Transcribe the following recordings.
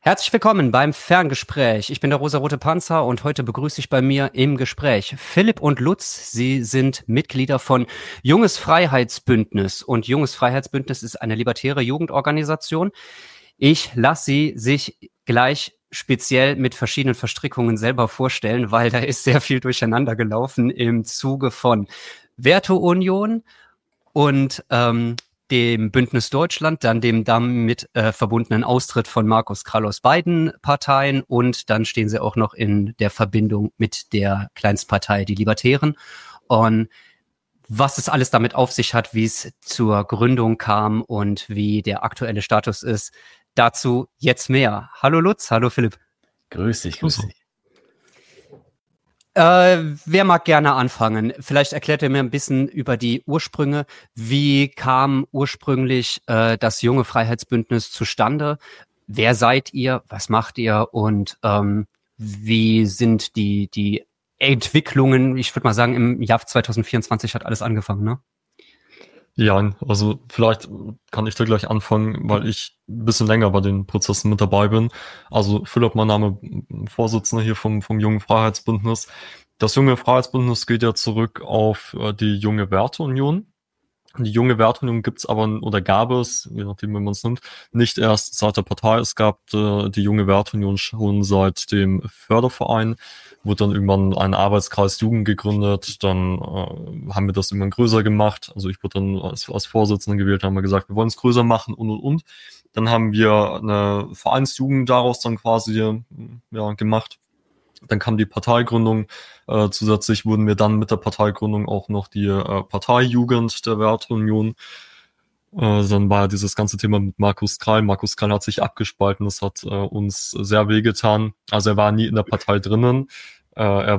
Herzlich willkommen beim Ferngespräch. Ich bin der rosarote Panzer und heute begrüße ich bei mir im Gespräch Philipp und Lutz. Sie sind Mitglieder von Junges Freiheitsbündnis und Junges Freiheitsbündnis ist eine libertäre Jugendorganisation. Ich lasse sie sich gleich speziell mit verschiedenen Verstrickungen selber vorstellen, weil da ist sehr viel durcheinander gelaufen im Zuge von Werteunion und dem Bündnis Deutschland, dann dem damit verbundenen Austritt von Markus Krall aus beiden Parteien und dann stehen sie auch noch in der Verbindung mit der Kleinstpartei, die Libertären. Und was es alles damit auf sich hat, wie es zur Gründung kam und wie der aktuelle Status ist, dazu jetzt mehr. Hallo Lutz, hallo Philipp. Grüß dich. Wer mag gerne anfangen? Vielleicht erklärt ihr mir ein bisschen über die Ursprünge. Wie kam ursprünglich das Junge Freiheitsbündnis zustande? Wer seid ihr? Was macht ihr? Und wie sind die Entwicklungen? Ich würde mal sagen, im Jahr 2024 hat alles angefangen, ne? Ja, also vielleicht kann ich da gleich anfangen, weil ich ein bisschen länger bei den Prozessen mit dabei bin. Also Philipp, mein Name, Vorsitzender hier vom Jungen Freiheitsbündnis. Das Junge Freiheitsbündnis geht ja zurück auf die Junge Werteunion. Die Junge Werteunion gibt's aber, oder gab es, je nachdem, wie man es nimmt, nicht erst seit der Partei. Es gab die Junge Werteunion schon seit dem Förderverein, wurde dann irgendwann ein Arbeitskreis Jugend gegründet, dann haben wir das irgendwann größer gemacht. Also ich wurde dann als Vorsitzender gewählt, haben wir gesagt, wir wollen es größer machen und. Dann haben wir eine Vereinsjugend daraus dann quasi gemacht. Dann kam die Parteigründung. Zusätzlich wurden wir dann mit der Parteigründung auch noch die Parteijugend der Werteunion. Dann war ja dieses ganze Thema mit Markus Krall. Markus Krall hat sich abgespalten. Das hat uns sehr wehgetan. Also er war nie in der Partei drinnen. Er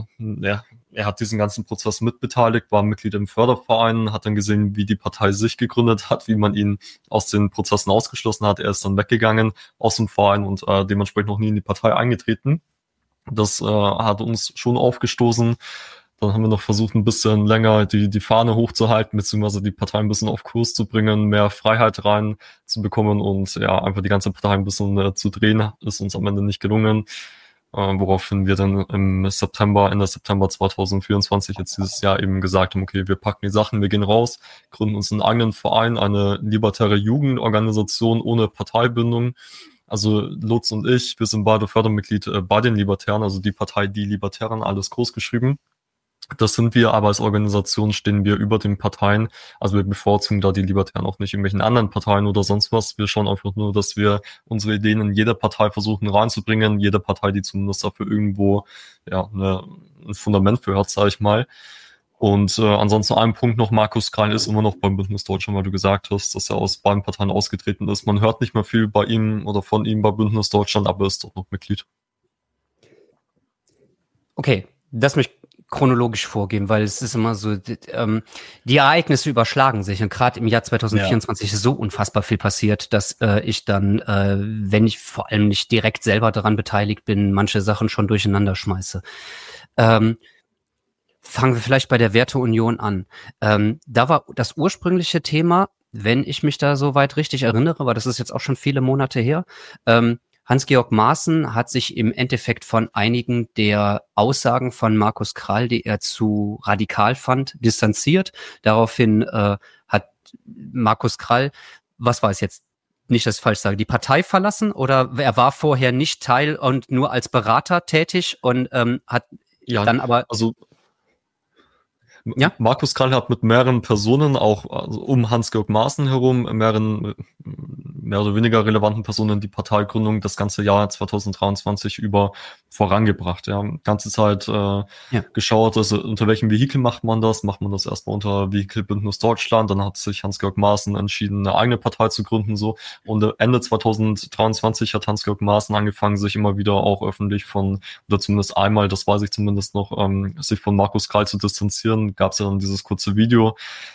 hat diesen ganzen Prozess mitbeteiligt, war Mitglied im Förderverein, hat dann gesehen, wie die Partei sich gegründet hat, wie man ihn aus den Prozessen ausgeschlossen hat. Er ist dann weggegangen aus dem Verein und dementsprechend noch nie in die Partei eingetreten. Das hat uns schon aufgestoßen. Dann haben wir noch versucht, ein bisschen länger die Fahne hochzuhalten, beziehungsweise die Partei ein bisschen auf Kurs zu bringen, mehr Freiheit rein zu bekommen und ja, einfach die ganze Partei ein bisschen zu drehen, ist uns am Ende nicht gelungen. Woraufhin wir dann Ende September 2024 jetzt dieses Jahr eben gesagt haben, okay, wir packen die Sachen, wir gehen raus, gründen uns einen eigenen Verein, eine libertäre Jugendorganisation ohne Parteibindung. Also Lutz und ich, wir sind beide Fördermitglied bei den Libertären, also die Partei Die Libertären, alles groß geschrieben. Das sind wir, aber als Organisation stehen wir über den Parteien. Also wir bevorzugen da die Libertären auch nicht irgendwelchen anderen Parteien oder sonst was. Wir schauen einfach nur, dass wir unsere Ideen in jede Partei versuchen reinzubringen. Jede Partei, die zumindest dafür irgendwo ein Fundament für hat, sage ich mal. Und ansonsten ein Punkt noch, Markus Krall ist immer noch beim Bündnis Deutschland, weil du gesagt hast, dass er aus beiden Parteien ausgetreten ist. Man hört nicht mehr viel bei ihm oder von ihm bei Bündnis Deutschland, aber er ist doch noch Mitglied. Okay, lass mich chronologisch vorgehen, weil es ist immer so, die Ereignisse überschlagen sich und gerade im Jahr 2024 ist so unfassbar viel passiert, dass ich dann, wenn ich vor allem nicht direkt selber daran beteiligt bin, manche Sachen schon durcheinander schmeiße. Fangen wir vielleicht bei der Werteunion an. Da war das ursprüngliche Thema, wenn ich mich da so weit richtig erinnere, weil das ist jetzt auch schon viele Monate her, Hans-Georg Maaßen hat sich im Endeffekt von einigen der Aussagen von Markus Krall, die er zu radikal fand, distanziert. Daraufhin hat Markus Krall, was war es jetzt? Nicht, dass ich falsch sage, die Partei verlassen oder er war vorher nicht Teil und nur als Berater tätig und hat dann aber... Ja? Markus Krall hat mit mehreren Personen, auch also um Hans-Georg Maaßen herum, mehreren mehr oder weniger relevanten Personen die Parteigründung das ganze Jahr 2023 über vorangebracht. Ja, ganze Zeit geschaut, also unter welchem Vehikel macht man das? Macht man das erstmal unter Vehikel Bündnis Deutschland? Dann hat sich Hans-Georg Maaßen entschieden, eine eigene Partei zu gründen, so. Und Ende 2023 hat Hans-Georg Maaßen angefangen, sich immer wieder auch öffentlich oder zumindest einmal, das weiß ich zumindest noch, sich von Markus Krall zu distanzieren. Gab es ja dann dieses kurze Video,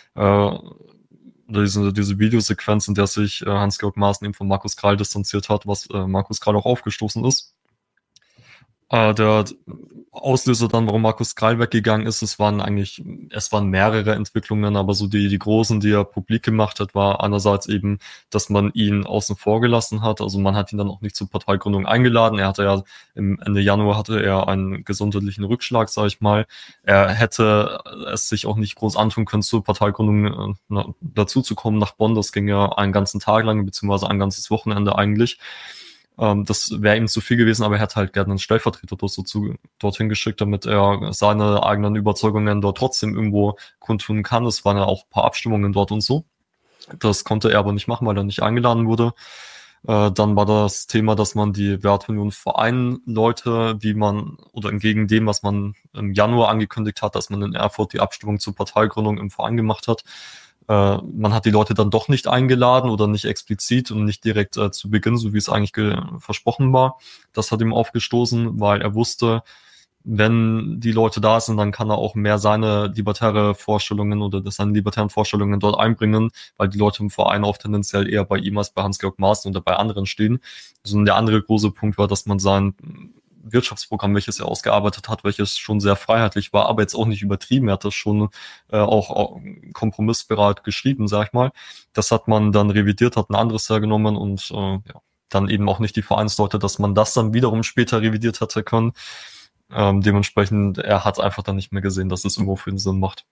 diese Videosequenz, in der sich Hans-Georg Maaßen eben von Markus Krall distanziert hat, was Markus Krall auch aufgestoßen ist. Der Auslöser dann, warum Markus Krall weggegangen ist, es waren mehrere Entwicklungen, aber so die großen, die er publik gemacht hat, war einerseits eben, dass man ihn außen vor gelassen hat. Also man hat ihn dann auch nicht zur Parteigründung eingeladen. Ende Januar hatte er einen gesundheitlichen Rückschlag, sage ich mal. Er hätte es sich auch nicht groß antun können, zur Parteigründung dazu zu kommen nach Bonn. Das ging ja einen ganzen Tag lang, beziehungsweise ein ganzes Wochenende eigentlich. Das wäre ihm zu viel gewesen, aber er hätte halt gerne einen Stellvertreter dorthin geschickt, damit er seine eigenen Überzeugungen dort trotzdem irgendwo kundtun kann. Es waren ja auch ein paar Abstimmungen dort und so. Das konnte er aber nicht machen, weil er nicht eingeladen wurde. Dann war das Thema, dass man die Wertunion Verein-Leute, entgegen dem, was man im Januar angekündigt hat, dass man in Erfurt die Abstimmung zur Parteigründung im Verein gemacht hat. Man hat die Leute dann doch nicht eingeladen oder nicht explizit und nicht direkt zu Beginn, so wie es eigentlich versprochen war. Das hat ihm aufgestoßen, weil er wusste, wenn die Leute da sind, dann kann er auch mehr seine libertären Vorstellungen dort einbringen, weil die Leute im Verein auch tendenziell eher bei ihm als bei Hans-Georg Maaßen oder bei anderen stehen. Also der andere große Punkt war, dass man sein Wirtschaftsprogramm, welches er ausgearbeitet hat, welches schon sehr freiheitlich war, aber jetzt auch nicht übertrieben. Er hat das schon auch kompromissbereit geschrieben, sag ich mal. Das hat man dann revidiert, hat ein anderes hergenommen und dann eben auch nicht die Vereinsleute, dass man das dann wiederum später revidiert hätte können. Dementsprechend, er hat einfach dann nicht mehr gesehen, dass es irgendwo für einen Sinn macht.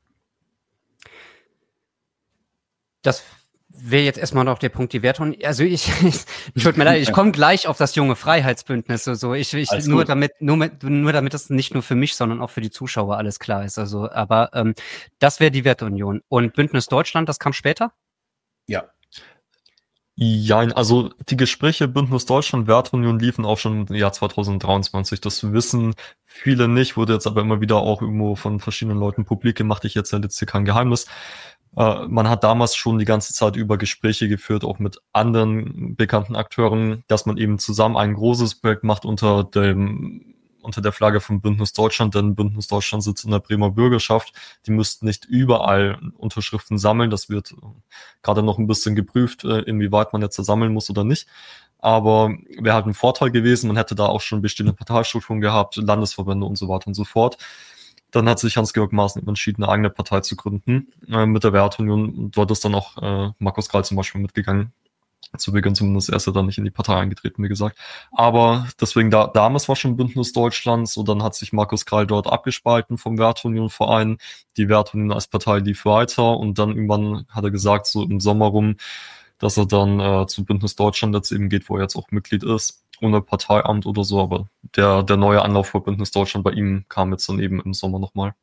Das wäre jetzt erstmal noch der Punkt, die Wertung. Also tut mir leid, ich komme gleich auf das junge Freiheitsbündnis. Also nur damit das nicht nur für mich, sondern auch für die Zuschauer alles klar ist. Also, aber das wäre die Werteunion. Und Bündnis Deutschland, das kam später? Ja. Ja, also die Gespräche Bündnis Deutschland, Werteunion liefen auch schon im Jahr 2023. Das wissen viele nicht, wurde jetzt aber immer wieder auch irgendwo von verschiedenen Leuten publik gemacht. Ich erzähle jetzt hier kein Geheimnis. Man hat damals schon die ganze Zeit über Gespräche geführt, auch mit anderen bekannten Akteuren, dass man eben zusammen ein großes Projekt macht unter der Flagge von Bündnis Deutschland, denn Bündnis Deutschland sitzt in der Bremer Bürgerschaft. Die müssten nicht überall Unterschriften sammeln. Das wird gerade noch ein bisschen geprüft, inwieweit man jetzt da sammeln muss oder nicht. Aber wäre halt ein Vorteil gewesen. Man hätte da auch schon bestehende Parteistrukturen gehabt, Landesverbände und so weiter und so fort. Dann hat sich Hans-Georg Maaßen entschieden, eine eigene Partei zu gründen mit der Werteunion. Dort ist dann auch Markus Krall zum Beispiel mitgegangen. Zu Beginn zumindest, er ist ja dann nicht in die Partei eingetreten, wie gesagt. Aber deswegen, damals war schon Bündnis Deutschlands und dann hat sich Markus Krall dort abgespalten vom Werteunion-Verein. Die Werteunion als Partei lief weiter und dann irgendwann hat er gesagt, so im Sommer rum, dass er dann zu Bündnis Deutschland jetzt eben geht, wo er jetzt auch Mitglied ist, ohne Parteiamt oder so. Aber der neue Anlauf für Bündnis Deutschland bei ihm kam jetzt dann eben im Sommer nochmal.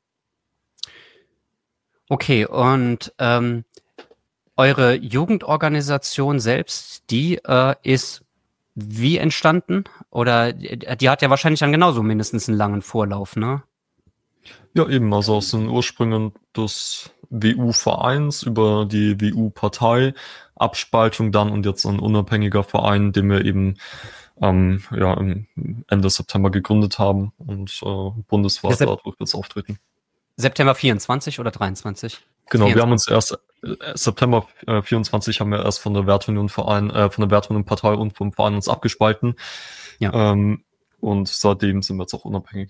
Okay, und eure Jugendorganisation selbst, die ist wie entstanden? Oder die hat ja wahrscheinlich dann genauso mindestens einen langen Vorlauf, ne? Ja, eben, also aus den Ursprüngen des WU-Vereins über die WU-Partei, Abspaltung dann und jetzt ein unabhängiger Verein, den wir eben im Ende September gegründet haben und bundesweit dort jetzt auftreten. September 24 oder 23? Genau, 24. Wir haben uns erst September 24 haben wir erst von der Werteunion Partei und vom Verein uns abgespalten. Ja. Und seitdem sind wir jetzt auch unabhängig.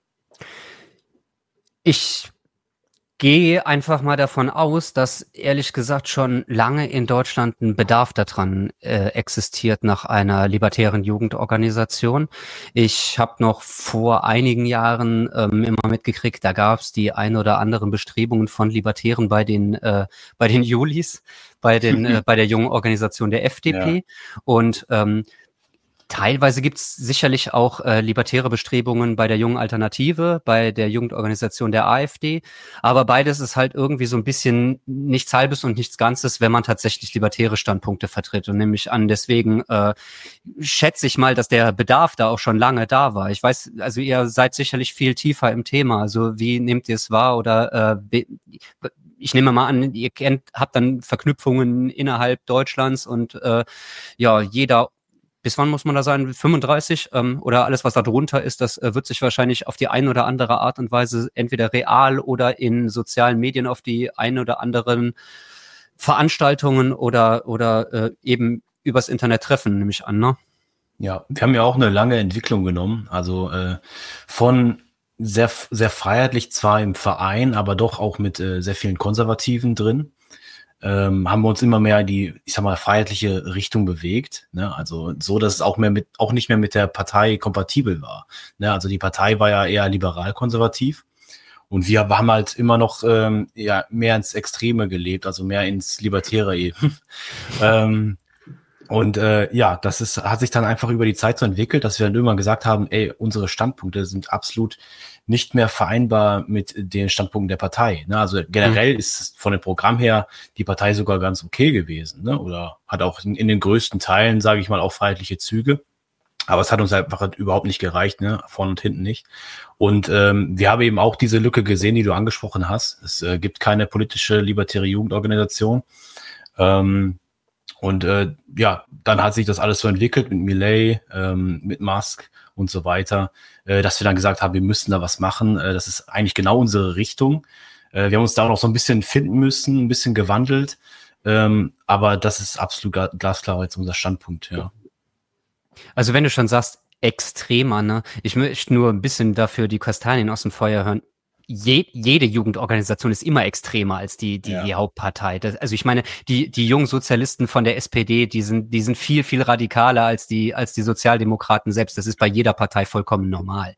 Ich gehe einfach mal davon aus, dass ehrlich gesagt schon lange in Deutschland ein Bedarf daran existiert nach einer libertären Jugendorganisation. Ich habe noch vor einigen Jahren immer mitgekriegt, da gab es die ein oder anderen Bestrebungen von Libertären bei den Julis, bei der jungen Organisation der FDP. Ja. Und teilweise gibt es sicherlich auch libertäre Bestrebungen bei der Jungen Alternative, bei der Jugendorganisation der AfD. Aber beides ist halt irgendwie so ein bisschen nichts Halbes und nichts Ganzes, wenn man tatsächlich libertäre Standpunkte vertritt. Und nehme ich an, deswegen schätze ich mal, dass der Bedarf da auch schon lange da war. Ich weiß, also ihr seid sicherlich viel tiefer im Thema. Also wie nehmt ihr es wahr? Oder ich nehme mal an, ihr habt dann Verknüpfungen innerhalb Deutschlands und jeder. Bis wann muss man da sein? 35 oder alles, was da drunter ist, das wird sich wahrscheinlich auf die eine oder andere Art und Weise entweder real oder in sozialen Medien auf die ein oder anderen Veranstaltungen oder eben übers Internet treffen, nehme ich an, ne? Ja, wir haben ja auch eine lange Entwicklung genommen, also von sehr freiheitlich zwar im Verein, aber doch auch mit sehr vielen Konservativen drin, haben wir uns immer mehr in die, ich sag mal, freiheitliche Richtung bewegt. Ne? Also so, dass es auch nicht mehr mit der Partei kompatibel war. Ne? Also die Partei war ja eher liberal-konservativ und wir haben halt immer noch ja mehr ins Extreme gelebt, also mehr ins Libertäre eben. Und ja, hat sich dann einfach über die Zeit so entwickelt, dass wir dann irgendwann gesagt haben, ey, unsere Standpunkte sind absolut nicht mehr vereinbar mit den Standpunkten der Partei. Ne? Also generell ist von dem Programm her die Partei sogar ganz okay gewesen, ne? Oder hat auch in den größten Teilen, sage ich mal, auch freiheitliche Züge. Aber es hat uns einfach überhaupt nicht gereicht, ne? Vorne und hinten nicht. Und wir haben eben auch diese Lücke gesehen, die du angesprochen hast. Es gibt keine politische libertäre Jugendorganisation. Und ja, dann hat sich das alles so entwickelt mit Milei, mit Musk und so weiter, dass wir dann gesagt haben, wir müssen da was machen. Das ist eigentlich genau unsere Richtung. Wir haben uns da auch noch so ein bisschen finden müssen, ein bisschen gewandelt. Aber das ist absolut glasklar jetzt unser Standpunkt, ja. Also wenn du schon sagst, extremer, ne? Ich möchte nur ein bisschen dafür die Kastanien aus dem Feuer hören. Jede Jugendorganisation ist immer extremer als die Hauptpartei. Also ich meine, die jungen Sozialisten von der SPD, die sind viel, viel radikaler als die Sozialdemokraten selbst. Das ist bei jeder Partei vollkommen normal.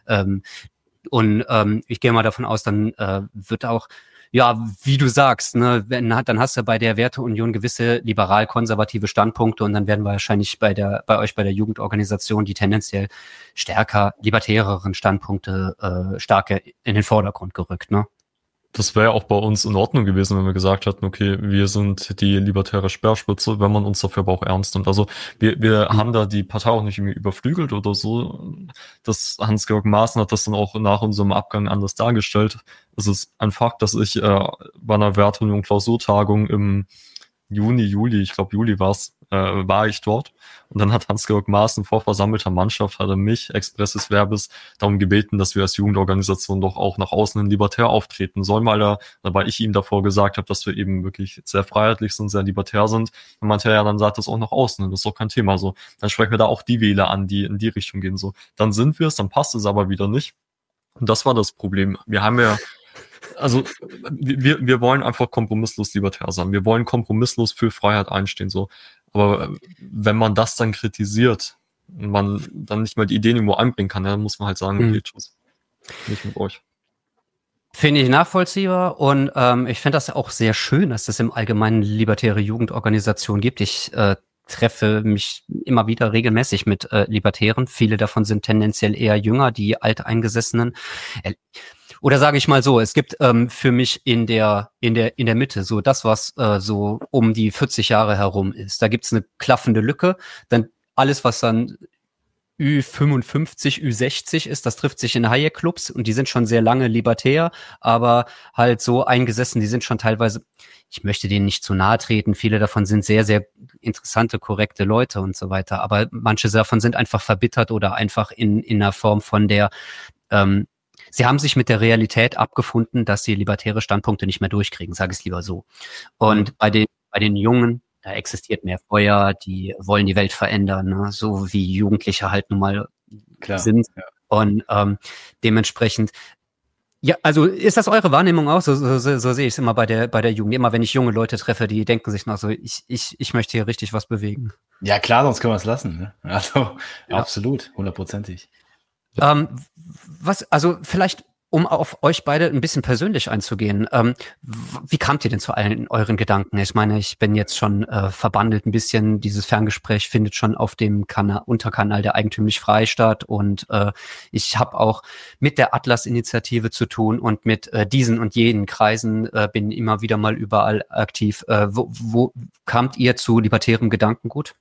Ich gehe mal davon aus, dann wird auch, ja, wie du sagst, ne, dann hast du bei der Werteunion gewisse liberal-konservative Standpunkte und dann werden wahrscheinlich bei euch bei der Jugendorganisation die tendenziell stärker libertäreren Standpunkte stärker in den Vordergrund gerückt, ne? Das wäre auch bei uns in Ordnung gewesen, wenn wir gesagt hätten, okay, wir sind die libertäre Speerspitze, wenn man uns dafür aber auch ernst nimmt. Also wir haben da die Partei auch nicht irgendwie überflügelt oder so. Das Hans-Georg Maaßen hat das dann auch nach unserem Abgang anders dargestellt. Es ist ein Fakt, dass ich bei einer Werteunion Klausurtagung im Juli, ich glaube Juli war ich dort. Und dann hat Hans-Georg Maaßen vor versammelter Mannschaft, hat er mich, expresses Verbes, darum gebeten, dass wir als Jugendorganisation doch auch nach außen hin libertär auftreten sollen, weil ich ihm davor gesagt habe, dass wir eben wirklich sehr freiheitlich sind, sehr libertär sind. Und meinte er, ja, dann sagt das auch nach außen hin, das ist doch kein Thema. So, dann sprechen wir da auch die Wähler an, die in die Richtung gehen. So, dann sind wir es, dann passt es aber wieder nicht. Und das war das Problem. Wir haben ja also wir wollen einfach kompromisslos libertär sein. Wir wollen kompromisslos für Freiheit einstehen. So. Aber wenn man das dann kritisiert und man dann nicht mal die Ideen irgendwo einbringen kann, dann muss man halt sagen, okay, tschüss. Nicht mit euch. Finde ich nachvollziehbar und ich finde das auch sehr schön, dass es im Allgemeinen libertäre Jugendorganisationen gibt. Ich treffe mich immer wieder regelmäßig mit Libertären. Viele davon sind tendenziell eher jünger, die Alteingesessenen. Oder sage ich mal so, es gibt für mich in der Mitte so das, was so um die 40 Jahre herum ist. Da gibt's eine klaffende Lücke. Dann alles, was dann Ü55, Ü60 ist, das trifft sich in Hayek-Clubs und die sind schon sehr lange libertär, aber halt so eingesessen, die sind schon teilweise, ich möchte denen nicht zu nahe treten, viele davon sind sehr, sehr interessante, korrekte Leute und so weiter, aber manche davon sind einfach verbittert oder einfach in einer Form von der, sie haben sich mit der Realität abgefunden, dass sie libertäre Standpunkte nicht mehr durchkriegen, sage ich es lieber so. Und bei den Jungen, da existiert mehr Feuer, die wollen die Welt verändern, ne? So wie Jugendliche halt nun mal sind. Ja. Und dementsprechend, ja, also ist das eure Wahrnehmung auch? So sehe ich es immer bei der Jugend. Immer wenn ich junge Leute treffe, die denken sich noch so, ich möchte hier richtig was bewegen. Ja klar, sonst können wir es lassen. Ne? Also ja. Absolut, 100%. Also vielleicht, um auf euch beide ein bisschen persönlich einzugehen, wie kamt ihr denn zu allen euren Gedanken? Ich meine, ich bin jetzt schon verbandelt ein bisschen, dieses Ferngespräch findet schon auf dem Unterkanal der Eigentümlich Freistaat und ich habe auch mit der Atlas-Initiative zu tun und mit diesen und jenen Kreisen bin immer wieder mal überall aktiv. Wo kamt ihr zu libertärem Gedankengut?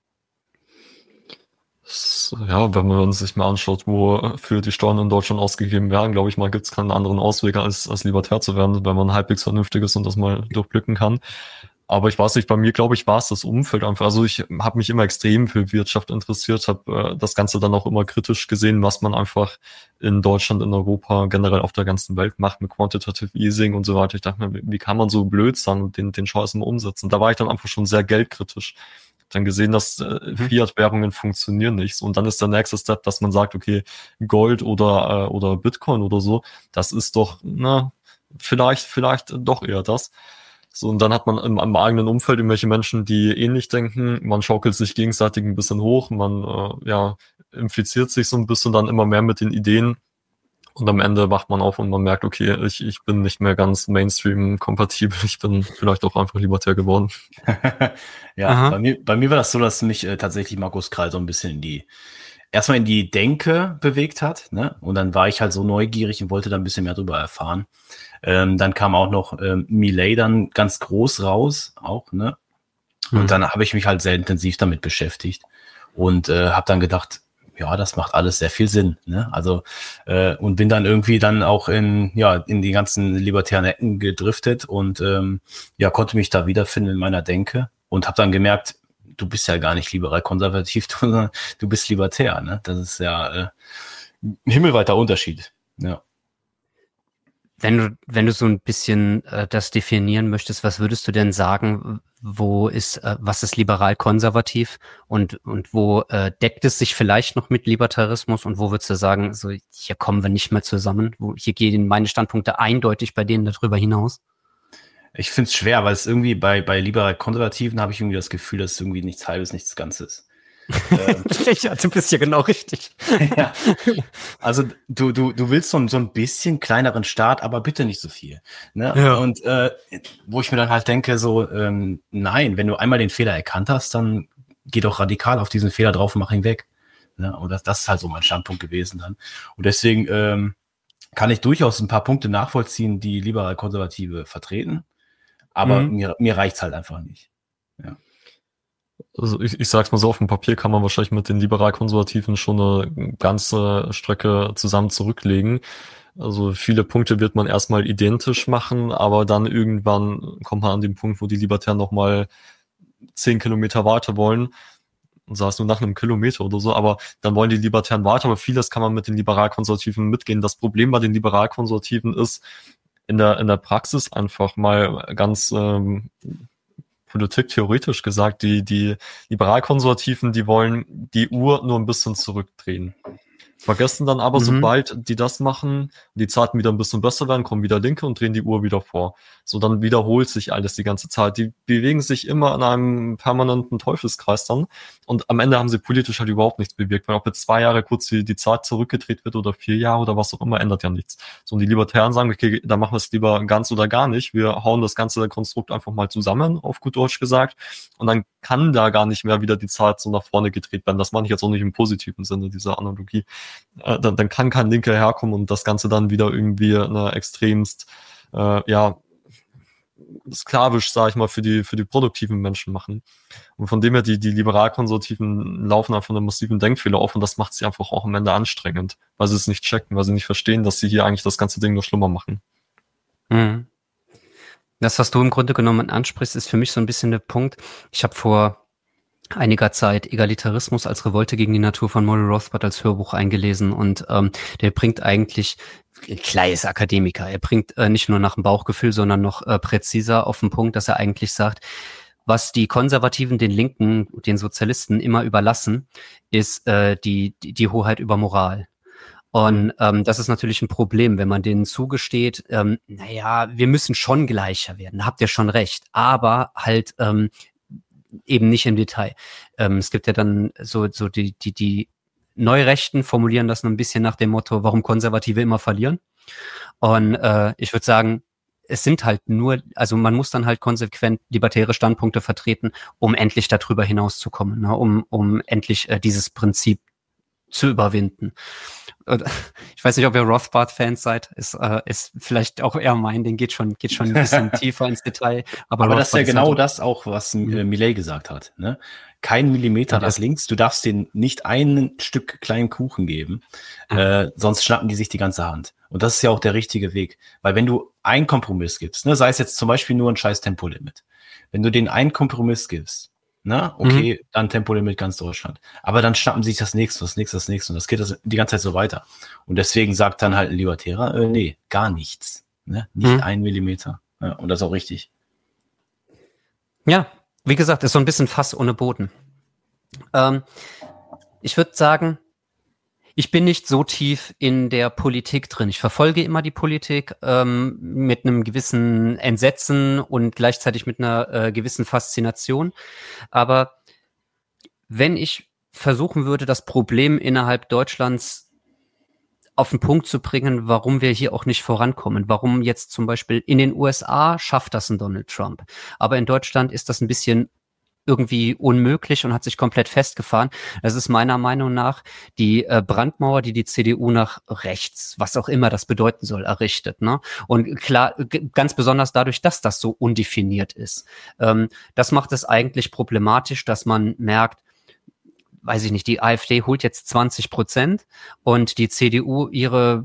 Ja, wenn man sich mal anschaut, wofür die Steuern in Deutschland ausgegeben werden, glaube ich mal, gibt es keinen anderen Ausweg, als libertär zu werden, wenn man halbwegs vernünftig ist und das mal durchblicken kann. Aber ich weiß nicht, bei mir, glaube ich, war es das Umfeld einfach. Also ich habe mich immer extrem für Wirtschaft interessiert, habe das Ganze dann auch immer kritisch gesehen, was man einfach in Deutschland, in Europa, generell auf der ganzen Welt macht mit Quantitative Easing und so weiter. Ich dachte mir, wie kann man so blöd sein und den Scheiß immer umsetzen? Da war ich dann einfach schon sehr geldkritisch. dann gesehen, dass Fiat-Währungen funktionieren nicht. Und dann ist der nächste Step, dass man sagt, okay, Gold oder Bitcoin oder so, das ist doch, vielleicht doch eher das. So, und dann hat man im eigenen Umfeld irgendwelche Menschen, die ähnlich denken. Man schaukelt sich gegenseitig ein bisschen hoch, man infiziert sich so ein bisschen dann immer mehr mit den Ideen. Und am Ende wacht man auf und man merkt, okay, ich bin nicht mehr ganz Mainstream-kompatibel, ich bin vielleicht auch einfach libertär geworden. Ja, bei mir war das so, dass mich tatsächlich Markus Krall so ein bisschen erstmal in die Denke bewegt hat, ne? Und dann war ich halt so neugierig und wollte da ein bisschen mehr drüber erfahren. Dann kam auch noch Milei dann ganz groß raus, auch, ne? Und dann habe ich mich halt sehr intensiv damit beschäftigt und habe dann gedacht, ja, das macht alles sehr viel Sinn, ne? Also und bin dann irgendwie dann auch in die ganzen libertären Ecken gedriftet und konnte mich da wiederfinden in meiner Denke und habe dann gemerkt, du bist ja gar nicht liberal-konservativ, du bist libertär, ne? Das ist ja ein himmelweiter Unterschied, ja. Wenn du so ein bisschen das definieren möchtest, was würdest du denn sagen, was ist liberal-konservativ und wo deckt es sich vielleicht noch mit Libertarismus und wo würdest du sagen, so hier kommen wir nicht mehr zusammen, hier gehen meine Standpunkte eindeutig bei denen darüber hinaus? Ich finde es schwer, weil es irgendwie bei liberal-konservativen habe ich irgendwie das Gefühl, dass es irgendwie nichts Halbes, nichts Ganzes. Ja, du bist ja genau richtig. Ja. Also du willst so ein bisschen kleineren Staat, aber bitte nicht so viel. Ne? Ja. Und wo ich mir dann halt denke, so nein, wenn du einmal den Fehler erkannt hast, dann geh doch radikal auf diesen Fehler drauf und mach ihn weg. Ne? Und das ist halt so mein Standpunkt gewesen dann. Und deswegen kann ich durchaus ein paar Punkte nachvollziehen, die liberal-konservative vertreten, aber mir reicht's halt einfach nicht. Ja. Also ich sag's mal so, auf dem Papier kann man wahrscheinlich mit den Liberal-Konservativen schon eine ganze Strecke zusammen zurücklegen. Also viele Punkte wird man erstmal identisch machen, aber dann irgendwann kommt man an den Punkt, wo die Libertären nochmal 10 Kilometer weiter wollen. Und sagst du nach einem Kilometer oder so, aber dann wollen die Libertären weiter, aber vieles kann man mit den Liberal-Konservativen mitgehen. Das Problem bei den Liberal-Konservativen ist in der Praxis einfach mal ganz Politik theoretisch gesagt, die Liberalkonservativen, die wollen die Uhr nur ein bisschen zurückdrehen. Vergessen dann aber, sobald die das machen, die Zeiten wieder ein bisschen besser werden, kommen wieder Linke und drehen die Uhr wieder vor. So, dann wiederholt sich alles die ganze Zeit. Die bewegen sich immer in einem permanenten Teufelskreis dann und am Ende haben sie politisch halt überhaupt nichts bewirkt, weil ob jetzt 2 Jahre kurz die Zeit zurückgedreht wird oder 4 Jahre oder was auch immer, ändert ja nichts. So, und die Libertären sagen, okay, da machen wir es lieber ganz oder gar nicht. Wir hauen das ganze Konstrukt einfach mal zusammen, auf gut Deutsch gesagt, und dann kann da gar nicht mehr wieder die Zeit so nach vorne gedreht werden. Das meine ich jetzt auch nicht im positiven Sinne, dieser Analogie. Dann kann kein Linker herkommen und das Ganze dann wieder irgendwie extremst sklavisch, sage ich mal, für die produktiven Menschen machen. Und von dem her, die Liberalkonservativen laufen einfach einen massiven Denkfehler auf und das macht sie einfach auch am Ende anstrengend, weil sie es nicht checken, weil sie nicht verstehen, dass sie hier eigentlich das ganze Ding nur schlimmer machen. Mhm. Das, was du im Grunde genommen ansprichst, ist für mich so ein bisschen der Punkt. Ich habe vor einiger Zeit Egalitarismus als Revolte gegen die Natur von Murray Rothbard als Hörbuch eingelesen und der bringt eigentlich, klar ist Akademiker, er bringt nicht nur nach dem Bauchgefühl, sondern noch präziser auf den Punkt, dass er eigentlich sagt, was die Konservativen den Linken, den Sozialisten immer überlassen, ist die Hoheit über Moral. Und das ist natürlich ein Problem, wenn man denen zugesteht, wir müssen schon gleicher werden, da habt ihr schon recht, aber halt eben nicht im Detail. Es gibt ja dann so die Neurechten formulieren das nur ein bisschen nach dem Motto, warum Konservative immer verlieren. Und ich würde sagen, es sind halt nur, also man muss dann halt konsequent libertäre Standpunkte vertreten, um endlich darüber hinauszukommen, ne? um endlich dieses Prinzip zu überwinden. Ich weiß nicht, ob ihr Rothbard-Fans seid, ist vielleicht auch eher mein, den geht schon ein bisschen tiefer ins Detail. Aber das ist ja genau das auch, was Milei gesagt hat. Ne? Kein Millimeter nach links, du darfst denen nicht ein Stück kleinen Kuchen geben, sonst schnappen die sich die ganze Hand. Und das ist ja auch der richtige Weg. Weil wenn du einen Kompromiss gibst, ne, sei es jetzt zum Beispiel nur ein scheiß Tempolimit, wenn du denen einen Kompromiss gibst, na, okay, dann Tempolimit ganz Deutschland. Aber dann schnappen sie sich das nächste. Und das geht die ganze Zeit so weiter. Und deswegen sagt dann halt ein Libertärer, nee, gar nichts. Ne? Nicht 1 Millimeter. Ja, und das ist auch richtig. Ja, wie gesagt, ist so ein bisschen Fass ohne Boden. Ich würde sagen, ich bin nicht so tief in der Politik drin. Ich verfolge immer die Politik mit einem gewissen Entsetzen und gleichzeitig mit einer gewissen Faszination. Aber wenn ich versuchen würde, das Problem innerhalb Deutschlands auf den Punkt zu bringen, warum wir hier auch nicht vorankommen, warum jetzt zum Beispiel in den USA schafft das ein Donald Trump, aber in Deutschland ist das ein bisschen irgendwie unmöglich und hat sich komplett festgefahren. Das ist meiner Meinung nach die Brandmauer, die die CDU nach rechts, was auch immer das bedeuten soll, errichtet. Ne? Und klar, ganz besonders dadurch, dass das so undefiniert ist. Das macht es eigentlich problematisch, dass man merkt, weiß ich nicht, die AfD holt jetzt 20% und die CDU ihre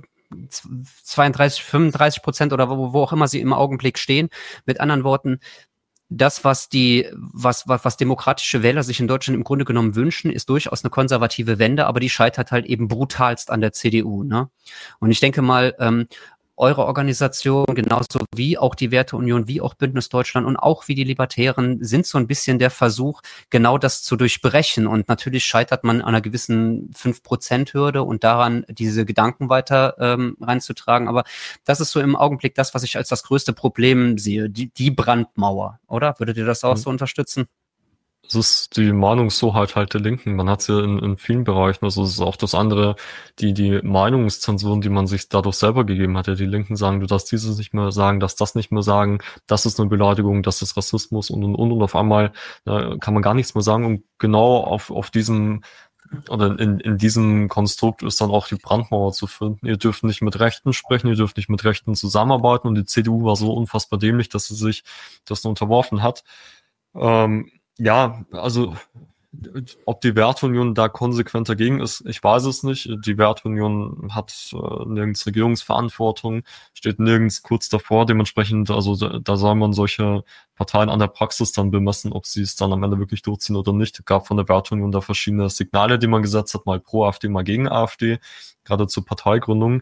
32, 35% oder wo auch immer sie im Augenblick stehen. Mit anderen Worten, das, was demokratische Wähler sich in Deutschland im Grunde genommen wünschen, ist durchaus eine konservative Wende, aber die scheitert halt eben brutalst an der CDU. Ne? Und ich denke mal, eure Organisation, genauso wie auch die Werteunion, wie auch Bündnis Deutschland und auch wie die Libertären, sind so ein bisschen der Versuch, genau das zu durchbrechen. Und natürlich scheitert man an einer gewissen 5%-Hürde und daran, diese Gedanken weiter reinzutragen. Aber das ist so im Augenblick das, was ich als das größte Problem sehe, die Brandmauer, oder? Würdet ihr das auch so unterstützen? Es ist die Meinungshoheit halt der Linken. Man hat es ja in vielen Bereichen. Also es ist auch das andere, die Meinungszensuren, die man sich dadurch selber gegeben hat. Ja, die Linken sagen, du darfst dieses nicht mehr sagen, darfst das nicht mehr sagen, das ist eine Beleidigung, das ist Rassismus und auf einmal kann man gar nichts mehr sagen. Und genau auf diesem oder in diesem Konstrukt ist dann auch die Brandmauer zu finden. Ihr dürft nicht mit Rechten sprechen, ihr dürft nicht mit Rechten zusammenarbeiten. Und die CDU war so unfassbar dämlich, dass sie sich das unterworfen hat. Ja, also ob die Werteunion da konsequent dagegen ist, ich weiß es nicht. Die Werteunion hat nirgends Regierungsverantwortung, steht nirgends kurz davor. Dementsprechend, also da soll man solche Parteien an der Praxis dann bemessen, ob sie es dann am Ende wirklich durchziehen oder nicht. Es gab von der Werteunion da verschiedene Signale, die man gesetzt hat, mal pro AfD, mal gegen AfD, gerade zur Parteigründung.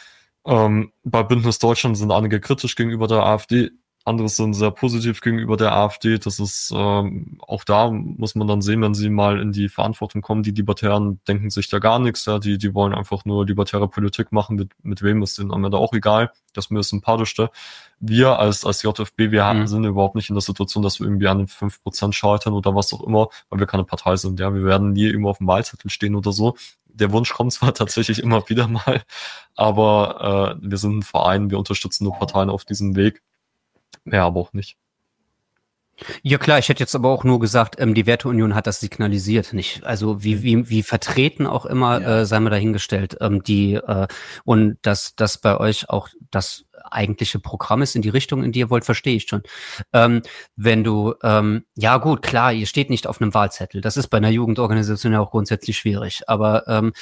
Bei Bündnis Deutschland sind einige kritisch gegenüber der AfD. Andere sind sehr positiv gegenüber der AfD. Das ist auch da muss man dann sehen, wenn sie mal in die Verantwortung kommen. Die Libertären denken sich da gar nichts. Ja, die wollen einfach nur libertäre Politik machen. Mit wem ist denen am Ende auch egal. Das ist mir das Sympathischste. Wir als JFB, wir sind überhaupt nicht in der Situation, dass wir irgendwie an den 5% scheitern oder was auch immer, weil wir keine Partei sind. Ja, wir werden nie irgendwo auf dem Wahlzettel stehen oder so. Der Wunsch kommt zwar tatsächlich immer wieder mal, aber wir sind ein Verein, wir unterstützen nur Parteien auf diesem Weg. Ja, aber auch nicht. Ja klar, ich hätte jetzt aber auch nur gesagt, die Werteunion hat das signalisiert, nicht? Also wie vertreten auch immer, sei mal dahingestellt, und dass das bei euch auch das eigentliche Programm ist in die Richtung, in die ihr wollt, verstehe ich schon. Wenn du, ja gut, klar, ihr steht nicht auf einem Wahlzettel. Das ist bei einer Jugendorganisation ja auch grundsätzlich schwierig. Aber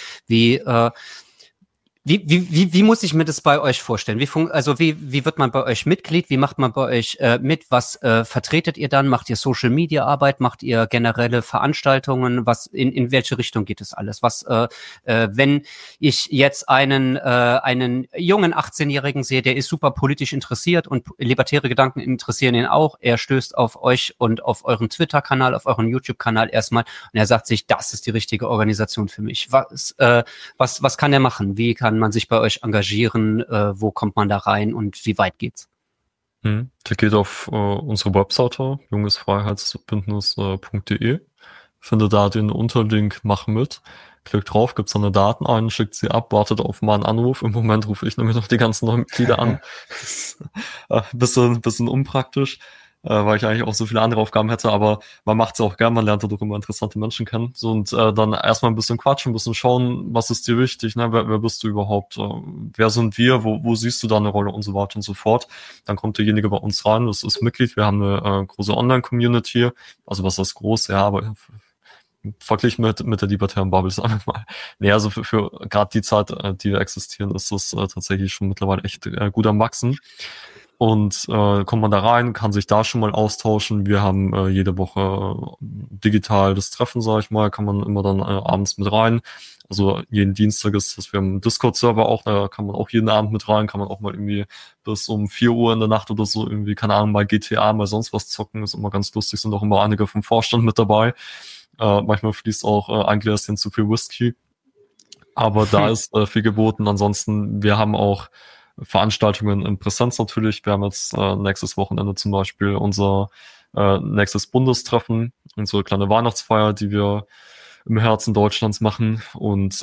wie muss ich mir das bei euch vorstellen? Wie wird man bei euch Mitglied? Wie macht man bei euch mit? Was vertretet ihr dann? Macht ihr Social Media Arbeit? Macht ihr generelle Veranstaltungen? In welche Richtung geht es alles? Wenn ich jetzt einen jungen 18-Jährigen sehe, der ist super politisch interessiert und libertäre Gedanken interessieren ihn auch. Er stößt auf euch und auf euren Twitter-Kanal, auf euren YouTube-Kanal erstmal und er sagt sich, das ist die richtige Organisation für mich. Was kann er machen? Wie kann man sich bei euch engagieren? Wo kommt man da rein und wie weit geht's? Der geht auf unsere Webseite jungesfreiheitsbündnis.de, findet da den Unterlink Mach mit, klickt drauf, gibt seine Daten ein, schickt sie ab, wartet auf meinen Anruf. Im Moment rufe ich nämlich noch die ganzen neuen Mitglieder an. bisschen unpraktisch, weil ich eigentlich auch so viele andere Aufgaben hätte, aber man macht es auch gern, man lernt dadurch immer interessante Menschen kennen. So, und dann erstmal ein bisschen quatschen, ein bisschen schauen, was ist dir wichtig, ne? Wer bist du überhaupt, wer sind wir, wo siehst du da eine Rolle und so weiter und so fort. Dann kommt derjenige bei uns rein, das ist Mitglied, wir haben eine große Online-Community, also was ist groß, ja, aber verglichen mit der libertären Bubble, sagen wir mal. Nee, also für gerade die Zeit, die wir existieren, ist das tatsächlich schon mittlerweile echt gut am Wachsen. Und kommt man da rein, kann sich da schon mal austauschen. Wir haben jede Woche digital das Treffen, sage ich mal, kann man immer dann abends mit rein. Also jeden Dienstag ist das, wir haben einen Discord-Server auch, da kann man auch jeden Abend mit rein, kann man auch mal irgendwie bis um 4 Uhr in der Nacht oder so irgendwie, keine Ahnung, mal GTA, mal sonst was zocken, ist immer ganz lustig, sind auch immer einige vom Vorstand mit dabei. Manchmal fließt auch ein Gläschen zu viel Whisky. Aber da ist viel geboten. Ansonsten, wir haben auch Veranstaltungen in Präsenz natürlich. Wir haben jetzt nächstes Wochenende zum Beispiel unser nächstes Bundestreffen, unsere kleine Weihnachtsfeier, die wir im Herzen Deutschlands machen und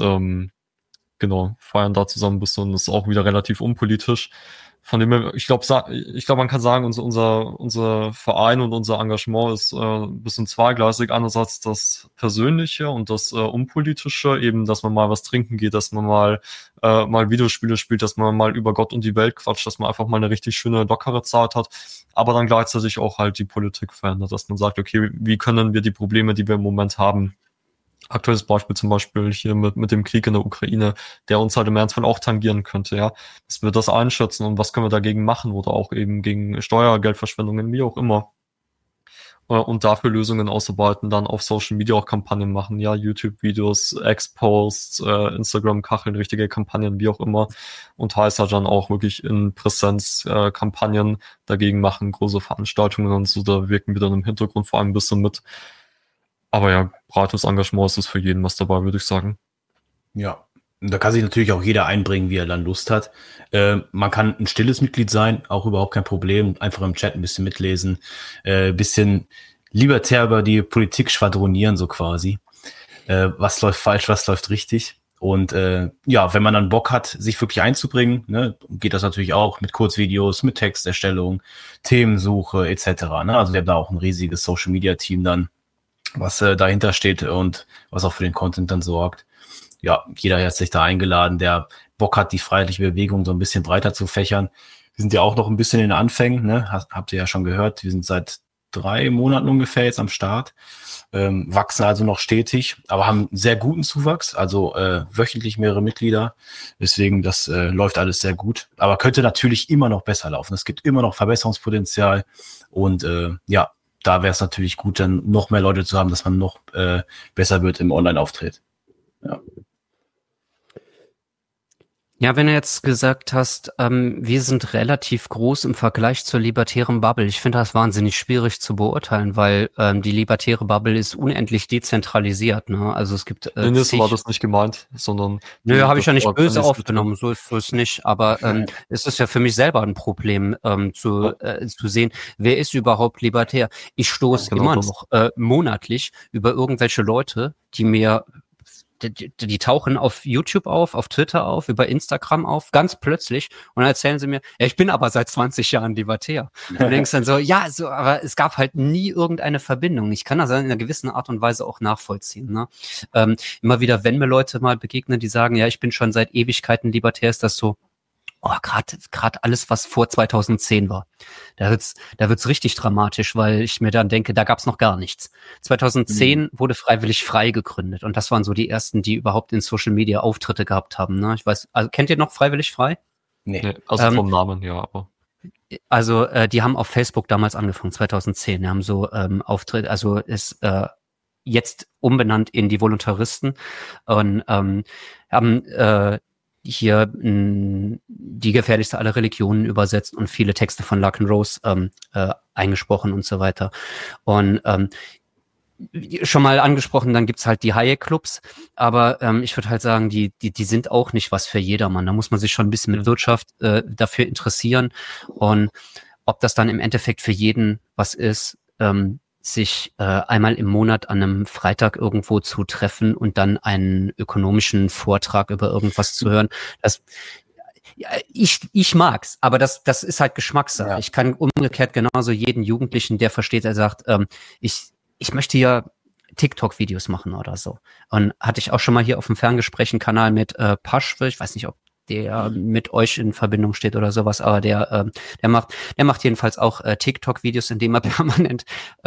genau, feiern da zusammen ein bisschen. Das ist auch wieder relativ unpolitisch. Von dem her, ich glaube, man kann sagen, unser Verein und unser Engagement ist ein bisschen zweigleisig. Einerseits das Persönliche und das Unpolitische, eben, dass man mal was trinken geht, dass man mal Videospiele spielt, dass man mal über Gott und die Welt quatscht, dass man einfach mal eine richtig schöne, lockere Zeit hat, aber dann gleichzeitig auch halt die Politik verändert, dass man sagt, okay, wie können wir die Probleme, die wir im Moment haben, aktuelles Beispiel zum Beispiel hier mit dem Krieg in der Ukraine, der uns halt im Ernstfall auch tangieren könnte, ja, dass wir das einschätzen und was können wir dagegen machen oder auch eben gegen Steuergeldverschwendungen, wie auch immer. Und dafür Lösungen ausarbeiten, dann auf Social Media auch Kampagnen machen, ja, YouTube-Videos, Ex-Posts, Instagram-Kacheln, richtige Kampagnen, wie auch immer. Und heißt halt dann auch wirklich in Präsenz Kampagnen dagegen machen, große Veranstaltungen und so, da wirken wir dann im Hintergrund vor allem ein bisschen mit. Aber ja, breites Engagement ist es für jeden was dabei, würde ich sagen. Ja, und da kann sich natürlich auch jeder einbringen, wie er dann Lust hat. Man kann ein stilles Mitglied sein, auch überhaupt kein Problem. Einfach im Chat ein bisschen mitlesen, bisschen libertär über die Politik schwadronieren, so quasi. Was läuft falsch, was läuft richtig. Und ja, wenn man dann Bock hat, sich wirklich einzubringen, ne, geht das natürlich auch mit Kurzvideos, mit Texterstellung, Themensuche etc. Ne? Also wir haben da auch ein riesiges Social-Media-Team dann, was dahinter steht und was auch für den Content dann sorgt. Ja, jeder herzlich da eingeladen, der Bock hat, die freiheitliche Bewegung so ein bisschen breiter zu fächern. Wir sind ja auch noch ein bisschen in den Anfängen, ne? Habt ihr ja schon gehört. Wir sind seit 3 Monaten ungefähr jetzt am Start, wachsen also noch stetig, aber haben einen sehr guten Zuwachs, also wöchentlich mehrere Mitglieder. Deswegen, das läuft alles sehr gut, aber könnte natürlich immer noch besser laufen. Es gibt immer noch Verbesserungspotenzial und ja, da wäre es natürlich gut, dann noch mehr Leute zu haben, dass man noch besser wird im Online-Auftritt. Ja. Ja, wenn du jetzt gesagt hast, wir sind relativ groß im Vergleich zur libertären Bubble. Ich finde das wahnsinnig schwierig zu beurteilen, weil die libertäre Bubble ist unendlich dezentralisiert. Ne? Also es gibt nee, so war das nicht gemeint, sondern... Nö, habe ich ja nicht böse aufgenommen, so ist nicht. Aber es ist ja für mich selber ein Problem zu sehen, wer ist überhaupt libertär. Ich stoße immer noch monatlich über irgendwelche Leute, die mir... Die tauchen auf YouTube auf Twitter auf, über Instagram auf, ganz plötzlich und dann erzählen sie mir, ja, ich bin aber seit 20 Jahren libertär. Und du denkst dann so, ja, so, aber es gab halt nie irgendeine Verbindung. Ich kann das in einer gewissen Art und Weise auch nachvollziehen. Ne? Immer wieder, wenn mir Leute mal begegnen, die sagen, ja, ich bin schon seit Ewigkeiten libertär, ist das so, oh, gerade alles, was vor 2010 war. Da wird's richtig dramatisch, weil ich mir dann denke, da gab's noch gar nichts. 2010 wurde Freiwillig Frei gegründet und das waren so die ersten, die überhaupt in Social Media Auftritte gehabt haben. Ne? Ich weiß, also kennt ihr noch Freiwillig Frei? Nee, also vom Namen, ja, aber. Also die haben auf Facebook damals angefangen, 2010. Die haben so Auftritte, also ist jetzt umbenannt in die Voluntaristen und haben hier die gefährlichste aller Religionen übersetzt und viele Texte von Larkin Rose eingesprochen und so weiter. Und schon mal angesprochen, dann gibt's halt die Hayek-Clubs, aber ich würde halt sagen, die sind auch nicht was für jedermann. Da muss man sich schon ein bisschen mit Wirtschaft dafür interessieren und ob das dann im Endeffekt für jeden was ist, sich einmal im Monat an einem Freitag irgendwo zu treffen und dann einen ökonomischen Vortrag über irgendwas zu hören. Das, ja, ich mag's, aber das ist halt Geschmackssache. Ja. Ich kann umgekehrt genauso jeden Jugendlichen, der versteht, der sagt, ich möchte ja TikTok-Videos machen oder so. Und hatte ich auch schon mal hier auf dem Ferngesprächen-Kanal mit Pasch, ich weiß nicht, ob der mit euch in Verbindung steht oder sowas, aber der macht jedenfalls auch TikTok-Videos, in denen er permanent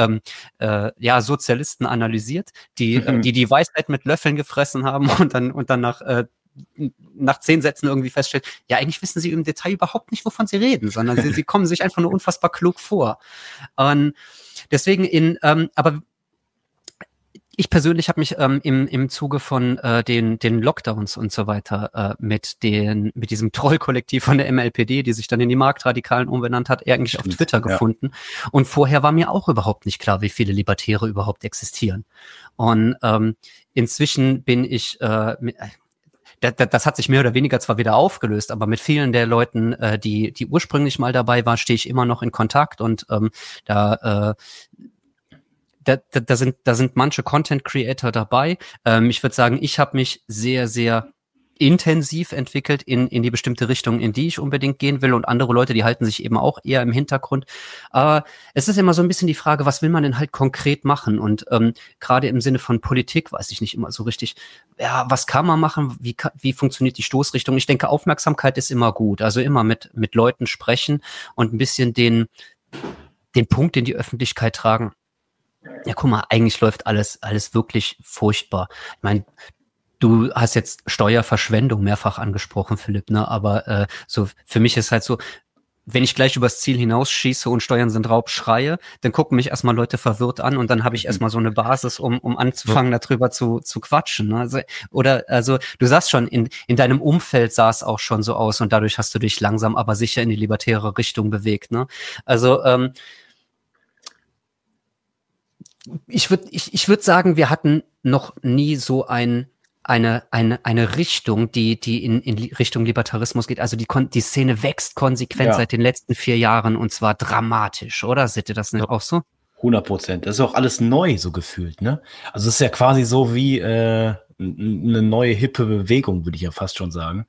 Sozialisten analysiert, die Weisheit mit Löffeln gefressen haben und dann nach 10 Sätzen irgendwie feststellt, ja, eigentlich wissen sie im Detail überhaupt nicht, wovon sie reden, sondern sie kommen sich einfach nur unfassbar klug vor. Und deswegen aber Ich persönlich habe mich im Zuge von den Lockdowns und so weiter mit diesem Trollkollektiv von der MLPD, die sich dann in die Marktradikalen umbenannt hat, eigentlich auf Twitter gefunden. Und vorher war mir auch überhaupt nicht klar, wie viele Libertäre überhaupt existieren. Und inzwischen bin ich das hat sich mehr oder weniger zwar wieder aufgelöst, aber mit vielen der Leuten, die ursprünglich mal dabei waren, stehe ich immer noch in Kontakt und da sind manche Content Creator dabei. Ich würde sagen, ich habe mich sehr, sehr intensiv entwickelt in die bestimmte Richtung, in die ich unbedingt gehen will, und andere Leute, die halten sich eben auch eher im Hintergrund. Aber es ist immer so ein bisschen die Frage, was will man denn halt konkret machen? Und gerade im Sinne von Politik weiß ich nicht immer so richtig, ja, was kann man machen? Wie funktioniert die Stoßrichtung? Ich denke, Aufmerksamkeit ist immer gut. Also immer mit Leuten sprechen und ein bisschen den Punkt in die Öffentlichkeit tragen. Ja, guck mal, eigentlich läuft alles wirklich furchtbar. Ich meine, du hast jetzt Steuerverschwendung mehrfach angesprochen, Philipp, ne? Aber so für mich ist halt so, wenn ich gleich übers Ziel hinausschieße und Steuern sind Raub schreie, dann gucken mich erstmal Leute verwirrt an und dann habe ich erstmal so eine Basis, um anzufangen, darüber zu quatschen. Ne? Also du sagst schon, in deinem Umfeld sah es auch schon so aus und dadurch hast du dich langsam aber sicher in die libertäre Richtung bewegt. Ne? Also ich würde sagen, wir hatten noch nie so eine Richtung, die in Richtung Libertarismus geht. Also die Szene wächst konsequent seit den letzten 4 Jahren und zwar dramatisch, oder? Seht ihr das nicht auch so? 100%. Das ist auch alles neu so gefühlt, ne? Also es ist ja quasi so wie eine neue hippe Bewegung, würde ich ja fast schon sagen.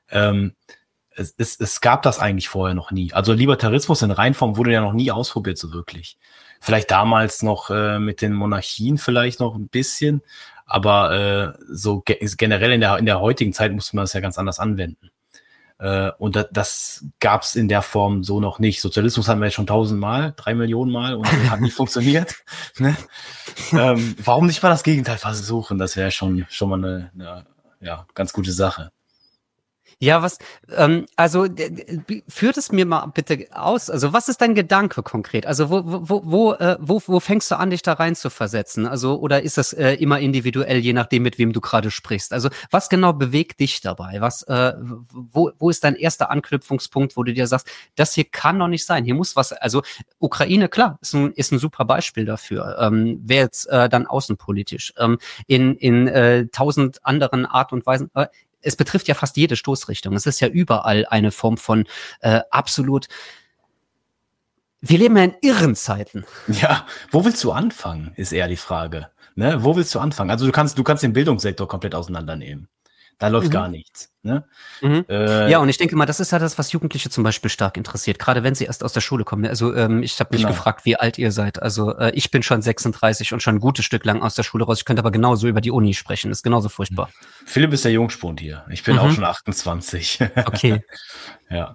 Es gab das eigentlich vorher noch nie. Also Libertarismus in Reinform wurde ja noch nie ausprobiert, so wirklich. Vielleicht damals noch mit den Monarchien vielleicht noch ein bisschen, aber so generell in der heutigen Zeit musste man das ja ganz anders anwenden. Und das gab es in der Form so noch nicht. Sozialismus hatten wir jetzt schon 1000 Mal, 3 Millionen Mal und hat nicht funktioniert. Ne? Warum nicht mal das Gegenteil versuchen? Das wäre schon mal eine ganz gute Sache. Ja, also führt es mir mal bitte aus. Also was ist dein Gedanke konkret? Also wo fängst du an, dich da rein zu versetzen? Also oder ist das immer individuell, je nachdem, mit wem du gerade sprichst? Also was genau bewegt dich dabei? Wo ist dein erster Anknüpfungspunkt, wo du dir sagst, das hier kann doch nicht sein. Hier muss was. Also Ukraine, klar, ist ein super Beispiel dafür. Wäre jetzt dann außenpolitisch. In 1000 anderen Art und Weisen. Es betrifft ja fast jede Stoßrichtung. Es ist ja überall eine Form von absolut. Wir leben ja in irren Zeiten. Ja, wo willst du anfangen, ist eher die Frage. Ne? Wo willst du anfangen? Also du kannst den Bildungssektor komplett auseinandernehmen. Da läuft gar nichts. Ne? Ja, und ich denke mal, das ist ja das, was Jugendliche zum Beispiel stark interessiert, gerade wenn sie erst aus der Schule kommen. Also ich habe mich gefragt, wie alt ihr seid. Also ich bin schon 36 und schon ein gutes Stück lang aus der Schule raus. Ich könnte aber genauso über die Uni sprechen. Das ist genauso furchtbar. Philipp ist der Jungspund hier. Ich bin auch schon 28. Okay. Ja.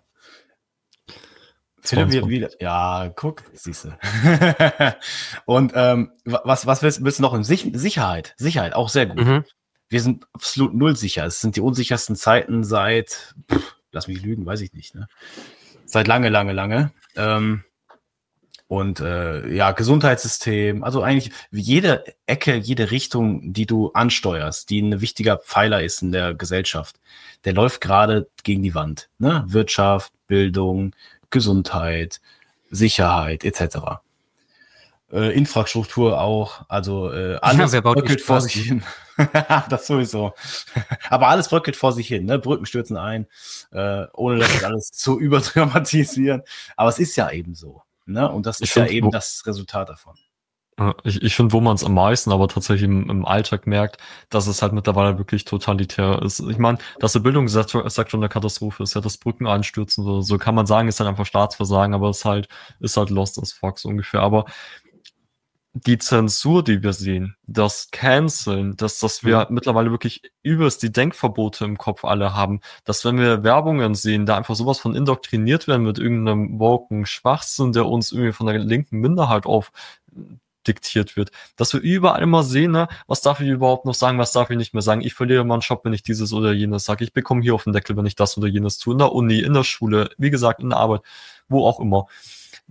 Philipp, ja, guck, siehst du. Und was willst du noch? Sicherheit, auch sehr gut. Wir sind absolut null sicher. Es sind die unsichersten Zeiten seit, lass mich lügen, weiß ich nicht, ne? Seit lange. Gesundheitssystem, also eigentlich jede Ecke, jede Richtung, die du ansteuerst, die ein wichtiger Pfeiler ist in der Gesellschaft, der läuft gerade gegen die Wand, ne? Wirtschaft, Bildung, Gesundheit, Sicherheit, etc. Infrastruktur auch, also alles bröckelt vor sich hin. Das sowieso. Aber alles bröckelt vor sich hin, ne? Brücken stürzen ein, ohne das alles zu überdramatisieren. Aber es ist ja eben so, ne? Und das ist ja eben das Resultat davon. Ich finde, wo man es am meisten aber tatsächlich im Alltag merkt, dass es halt mittlerweile wirklich totalitär ist. Ich meine, dass der Bildungssektor eine Katastrophe ist, ja, das Brücken einstürzen oder so, kann man sagen, ist dann einfach Staatsversagen, aber es ist halt lost as fuck so ungefähr. Aber die Zensur, die wir sehen, das Canceln, dass wir mittlerweile wirklich übelst die Denkverbote im Kopf alle haben, dass wenn wir Werbungen sehen, da einfach sowas von indoktriniert werden mit irgendeinem woken Schwachsinn, der uns irgendwie von der linken Minderheit auf diktiert wird, dass wir überall immer sehen, ne, was darf ich überhaupt noch sagen, was darf ich nicht mehr sagen, ich verliere meinen Job, wenn ich dieses oder jenes sage, ich bekomme hier auf den Deckel, wenn ich das oder jenes tue, in der Uni, in der Schule, wie gesagt, in der Arbeit, wo auch immer.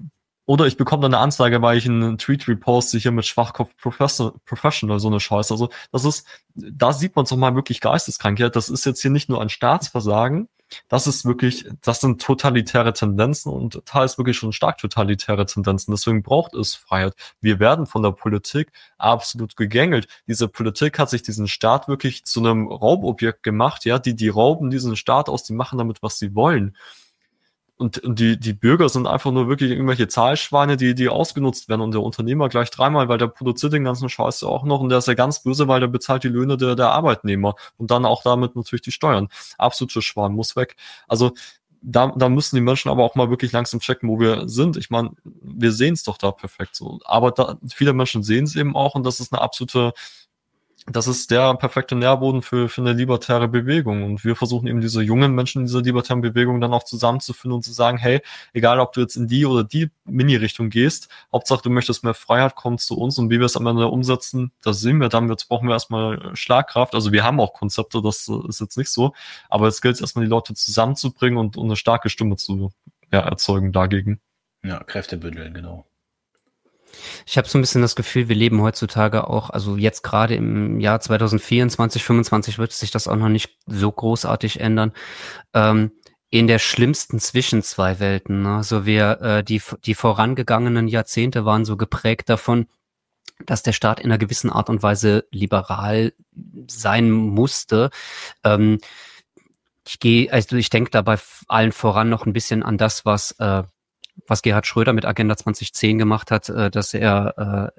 Oder ich bekomme dann eine Anzeige, weil ich einen Tweet reposte hier mit Schwachkopf Professional, so eine Scheiße. Also da sieht man doch mal wirklich Geisteskrankheit. Das ist jetzt hier nicht nur ein Staatsversagen, das sind totalitäre Tendenzen und teils wirklich schon stark totalitäre Tendenzen. Deswegen braucht es Freiheit. Wir werden von der Politik absolut gegängelt. Diese Politik hat sich diesen Staat wirklich zu einem Raubobjekt gemacht, ja, die rauben diesen Staat aus, die machen damit, was sie wollen. Und die Bürger sind einfach nur wirklich irgendwelche Zahlschweine, die ausgenutzt werden. Und der Unternehmer gleich dreimal, weil der produziert den ganzen Scheiß auch noch. Und der ist ja ganz böse, weil der bezahlt die Löhne der Arbeitnehmer. Und dann auch damit natürlich die Steuern. Absoluter Schwan muss weg. Also da müssen die Menschen aber auch mal wirklich langsam checken, wo wir sind. Ich meine, wir sehen es doch da perfekt so. Aber viele Menschen sehen es eben auch. Und das ist das ist der perfekte Nährboden für eine libertäre Bewegung. Und wir versuchen eben diese jungen Menschen in dieser libertären Bewegung dann auch zusammenzufinden und zu sagen, hey, egal ob du jetzt in die oder die Mini-Richtung gehst, Hauptsache du möchtest mehr Freiheit, komm zu uns, und wie wir es am Ende umsetzen, das sehen wir dann. Jetzt brauchen wir erstmal Schlagkraft. Also wir haben auch Konzepte, das ist jetzt nicht so, aber es gilt erstmal, die Leute zusammenzubringen und eine starke Stimme zu erzeugen dagegen. Ja, Kräfte bündeln, genau. Ich habe so ein bisschen das Gefühl, wir leben heutzutage auch, also jetzt gerade im Jahr 2024, 2025 wird sich das auch noch nicht so großartig ändern, in der schlimmsten zwischen zwei Welten. Ne? Also die vorangegangenen Jahrzehnte waren so geprägt davon, dass der Staat in einer gewissen Art und Weise liberal sein musste. Ich denke dabei allen voran noch ein bisschen an das, was Gerhard Schröder mit Agenda 2010 gemacht hat, dass er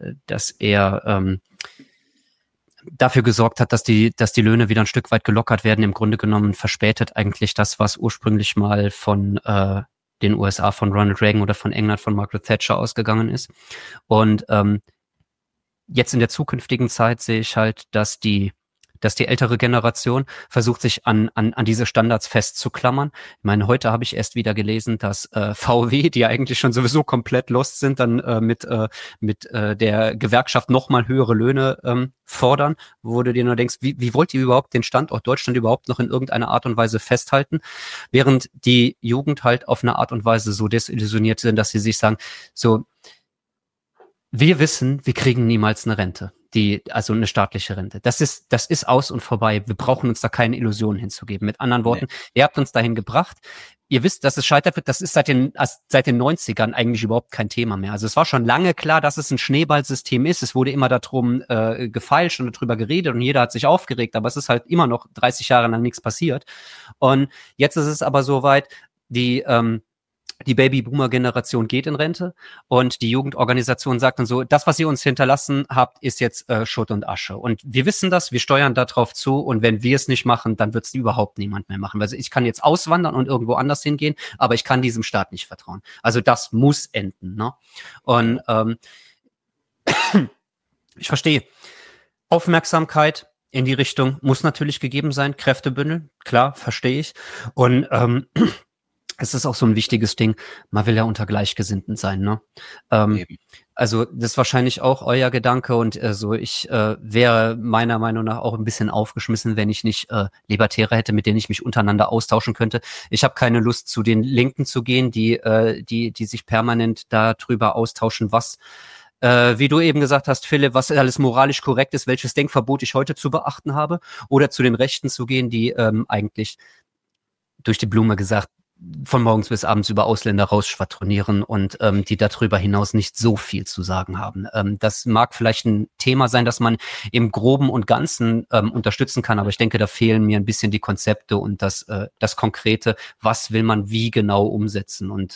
dafür gesorgt hat, dass die Löhne wieder ein Stück weit gelockert werden. Im Grunde genommen verspätet eigentlich das, was ursprünglich mal von den USA von Ronald Reagan oder von England von Margaret Thatcher ausgegangen ist. Und jetzt in der zukünftigen Zeit sehe ich halt, dass die ältere Generation versucht, sich an diese Standards festzuklammern. Ich meine, heute habe ich erst wieder gelesen, dass VW, die ja eigentlich schon sowieso komplett lost sind, dann mit der Gewerkschaft nochmal höhere Löhne fordern, wo du dir nur denkst, wie wollt ihr überhaupt den Standort Deutschland überhaupt noch in irgendeiner Art und Weise festhalten, während die Jugend halt auf eine Art und Weise so desillusioniert sind, dass sie sich sagen, so, wir wissen, wir kriegen niemals eine Rente. Also eine staatliche Rente. Das ist aus und vorbei. Wir brauchen uns da keine Illusionen hinzugeben. Mit anderen Worten, Ihr habt uns dahin gebracht. Ihr wisst, dass es scheitert wird. Das ist seit den 90ern eigentlich überhaupt kein Thema mehr. Also es war schon lange klar, dass es ein Schneeballsystem ist. Es wurde immer darum gefeilscht und darüber geredet und jeder hat sich aufgeregt. Aber es ist halt immer noch 30 Jahre lang nichts passiert. Und jetzt ist es aber soweit, die Baby-Boomer-Generation geht in Rente und die Jugendorganisation sagt dann so, das, was ihr uns hinterlassen habt, ist jetzt Schutt und Asche. Und wir wissen das, wir steuern darauf zu, und wenn wir es nicht machen, dann wird es überhaupt niemand mehr machen. Also ich kann jetzt auswandern und irgendwo anders hingehen, aber ich kann diesem Staat nicht vertrauen. Also das muss enden. Ne? Und ich verstehe. Aufmerksamkeit in die Richtung muss natürlich gegeben sein, Kräfte bündeln, klar, verstehe ich. Und es ist auch so ein wichtiges Ding, man will ja unter Gleichgesinnten sein, ne? Also das ist wahrscheinlich auch euer Gedanke, und ich wäre meiner Meinung nach auch ein bisschen aufgeschmissen, wenn ich nicht Libertäre hätte, mit denen ich mich untereinander austauschen könnte. Ich habe keine Lust, zu den Linken zu gehen, die sich permanent darüber austauschen, was wie du eben gesagt hast, Philipp, was alles moralisch korrekt ist, welches Denkverbot ich heute zu beachten habe, oder zu den Rechten zu gehen, die eigentlich durch die Blume gesagt von morgens bis abends über Ausländer rausschwadronieren und die darüber hinaus nicht so viel zu sagen haben. Das mag vielleicht ein Thema sein, das man im Groben und Ganzen unterstützen kann, aber ich denke, da fehlen mir ein bisschen die Konzepte und das Konkrete, was will man wie genau umsetzen, und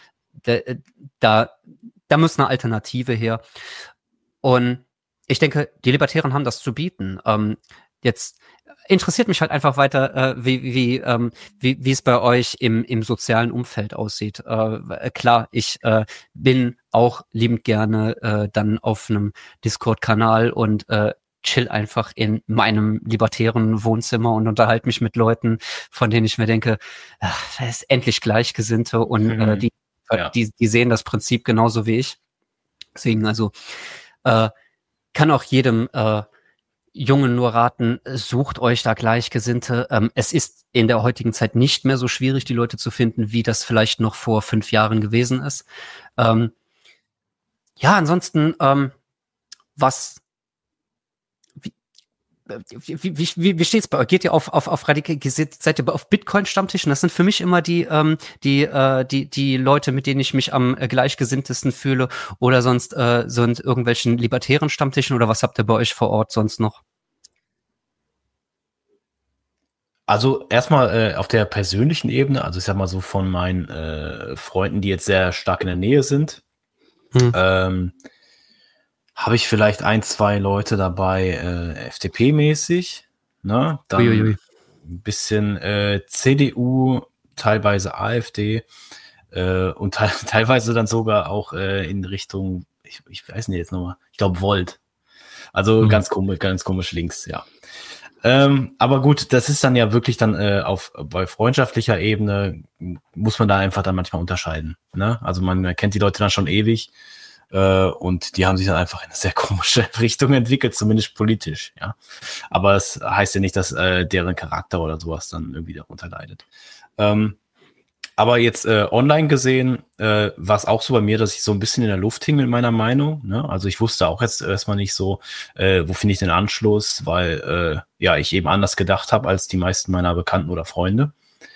da muss eine Alternative her. Und ich denke, die Libertären haben das zu bieten. Jetzt interessiert mich halt einfach weiter, wie es bei euch im sozialen Umfeld aussieht. Klar, ich bin auch liebend gerne dann auf einem Discord-Kanal und chill einfach in meinem libertären Wohnzimmer und unterhalte mich mit Leuten, von denen ich mir denke, das ist endlich Gleichgesinnte, und die sehen das Prinzip genauso wie ich. Deswegen also kann auch jedem Jungen nur raten, sucht euch da Gleichgesinnte. Es ist in der heutigen Zeit nicht mehr so schwierig, die Leute zu finden, wie das vielleicht noch vor 5 Jahren gewesen ist. Ja, ansonsten, was, wie steht's bei euch? Geht ihr auf radikal, seid ihr auf Bitcoin-Stammtischen? Das sind für mich immer die Leute, mit denen ich mich am gleichgesinntesten fühle, oder sonst sind irgendwelchen libertären Stammtischen, oder was habt ihr bei euch vor Ort sonst noch? Also erstmal auf der persönlichen Ebene, also ich sag mal so von meinen Freunden, die jetzt sehr stark in der Nähe sind, habe ich vielleicht 1, 2 Leute dabei, FDP-mäßig, ne? Dann ein bisschen CDU, teilweise AfD und teilweise dann sogar auch in Richtung, ich weiß nicht jetzt nochmal, ich glaube Volt. Also ganz komisch links, ja. Aber gut, das ist dann ja wirklich dann bei freundschaftlicher Ebene muss man da einfach dann manchmal unterscheiden. Ne? Also man kennt die Leute dann schon ewig und die haben sich dann einfach in eine sehr komische Richtung entwickelt, zumindest politisch. Ja, aber es heißt ja nicht, dass deren Charakter oder sowas dann irgendwie darunter leidet. Aber jetzt online gesehen war es auch so bei mir, dass ich so ein bisschen in der Luft hing mit meiner Meinung. Ne? Also ich wusste auch jetzt erstmal nicht so, wo finde ich den Anschluss, weil ich eben anders gedacht habe als die meisten meiner Bekannten oder Freunde.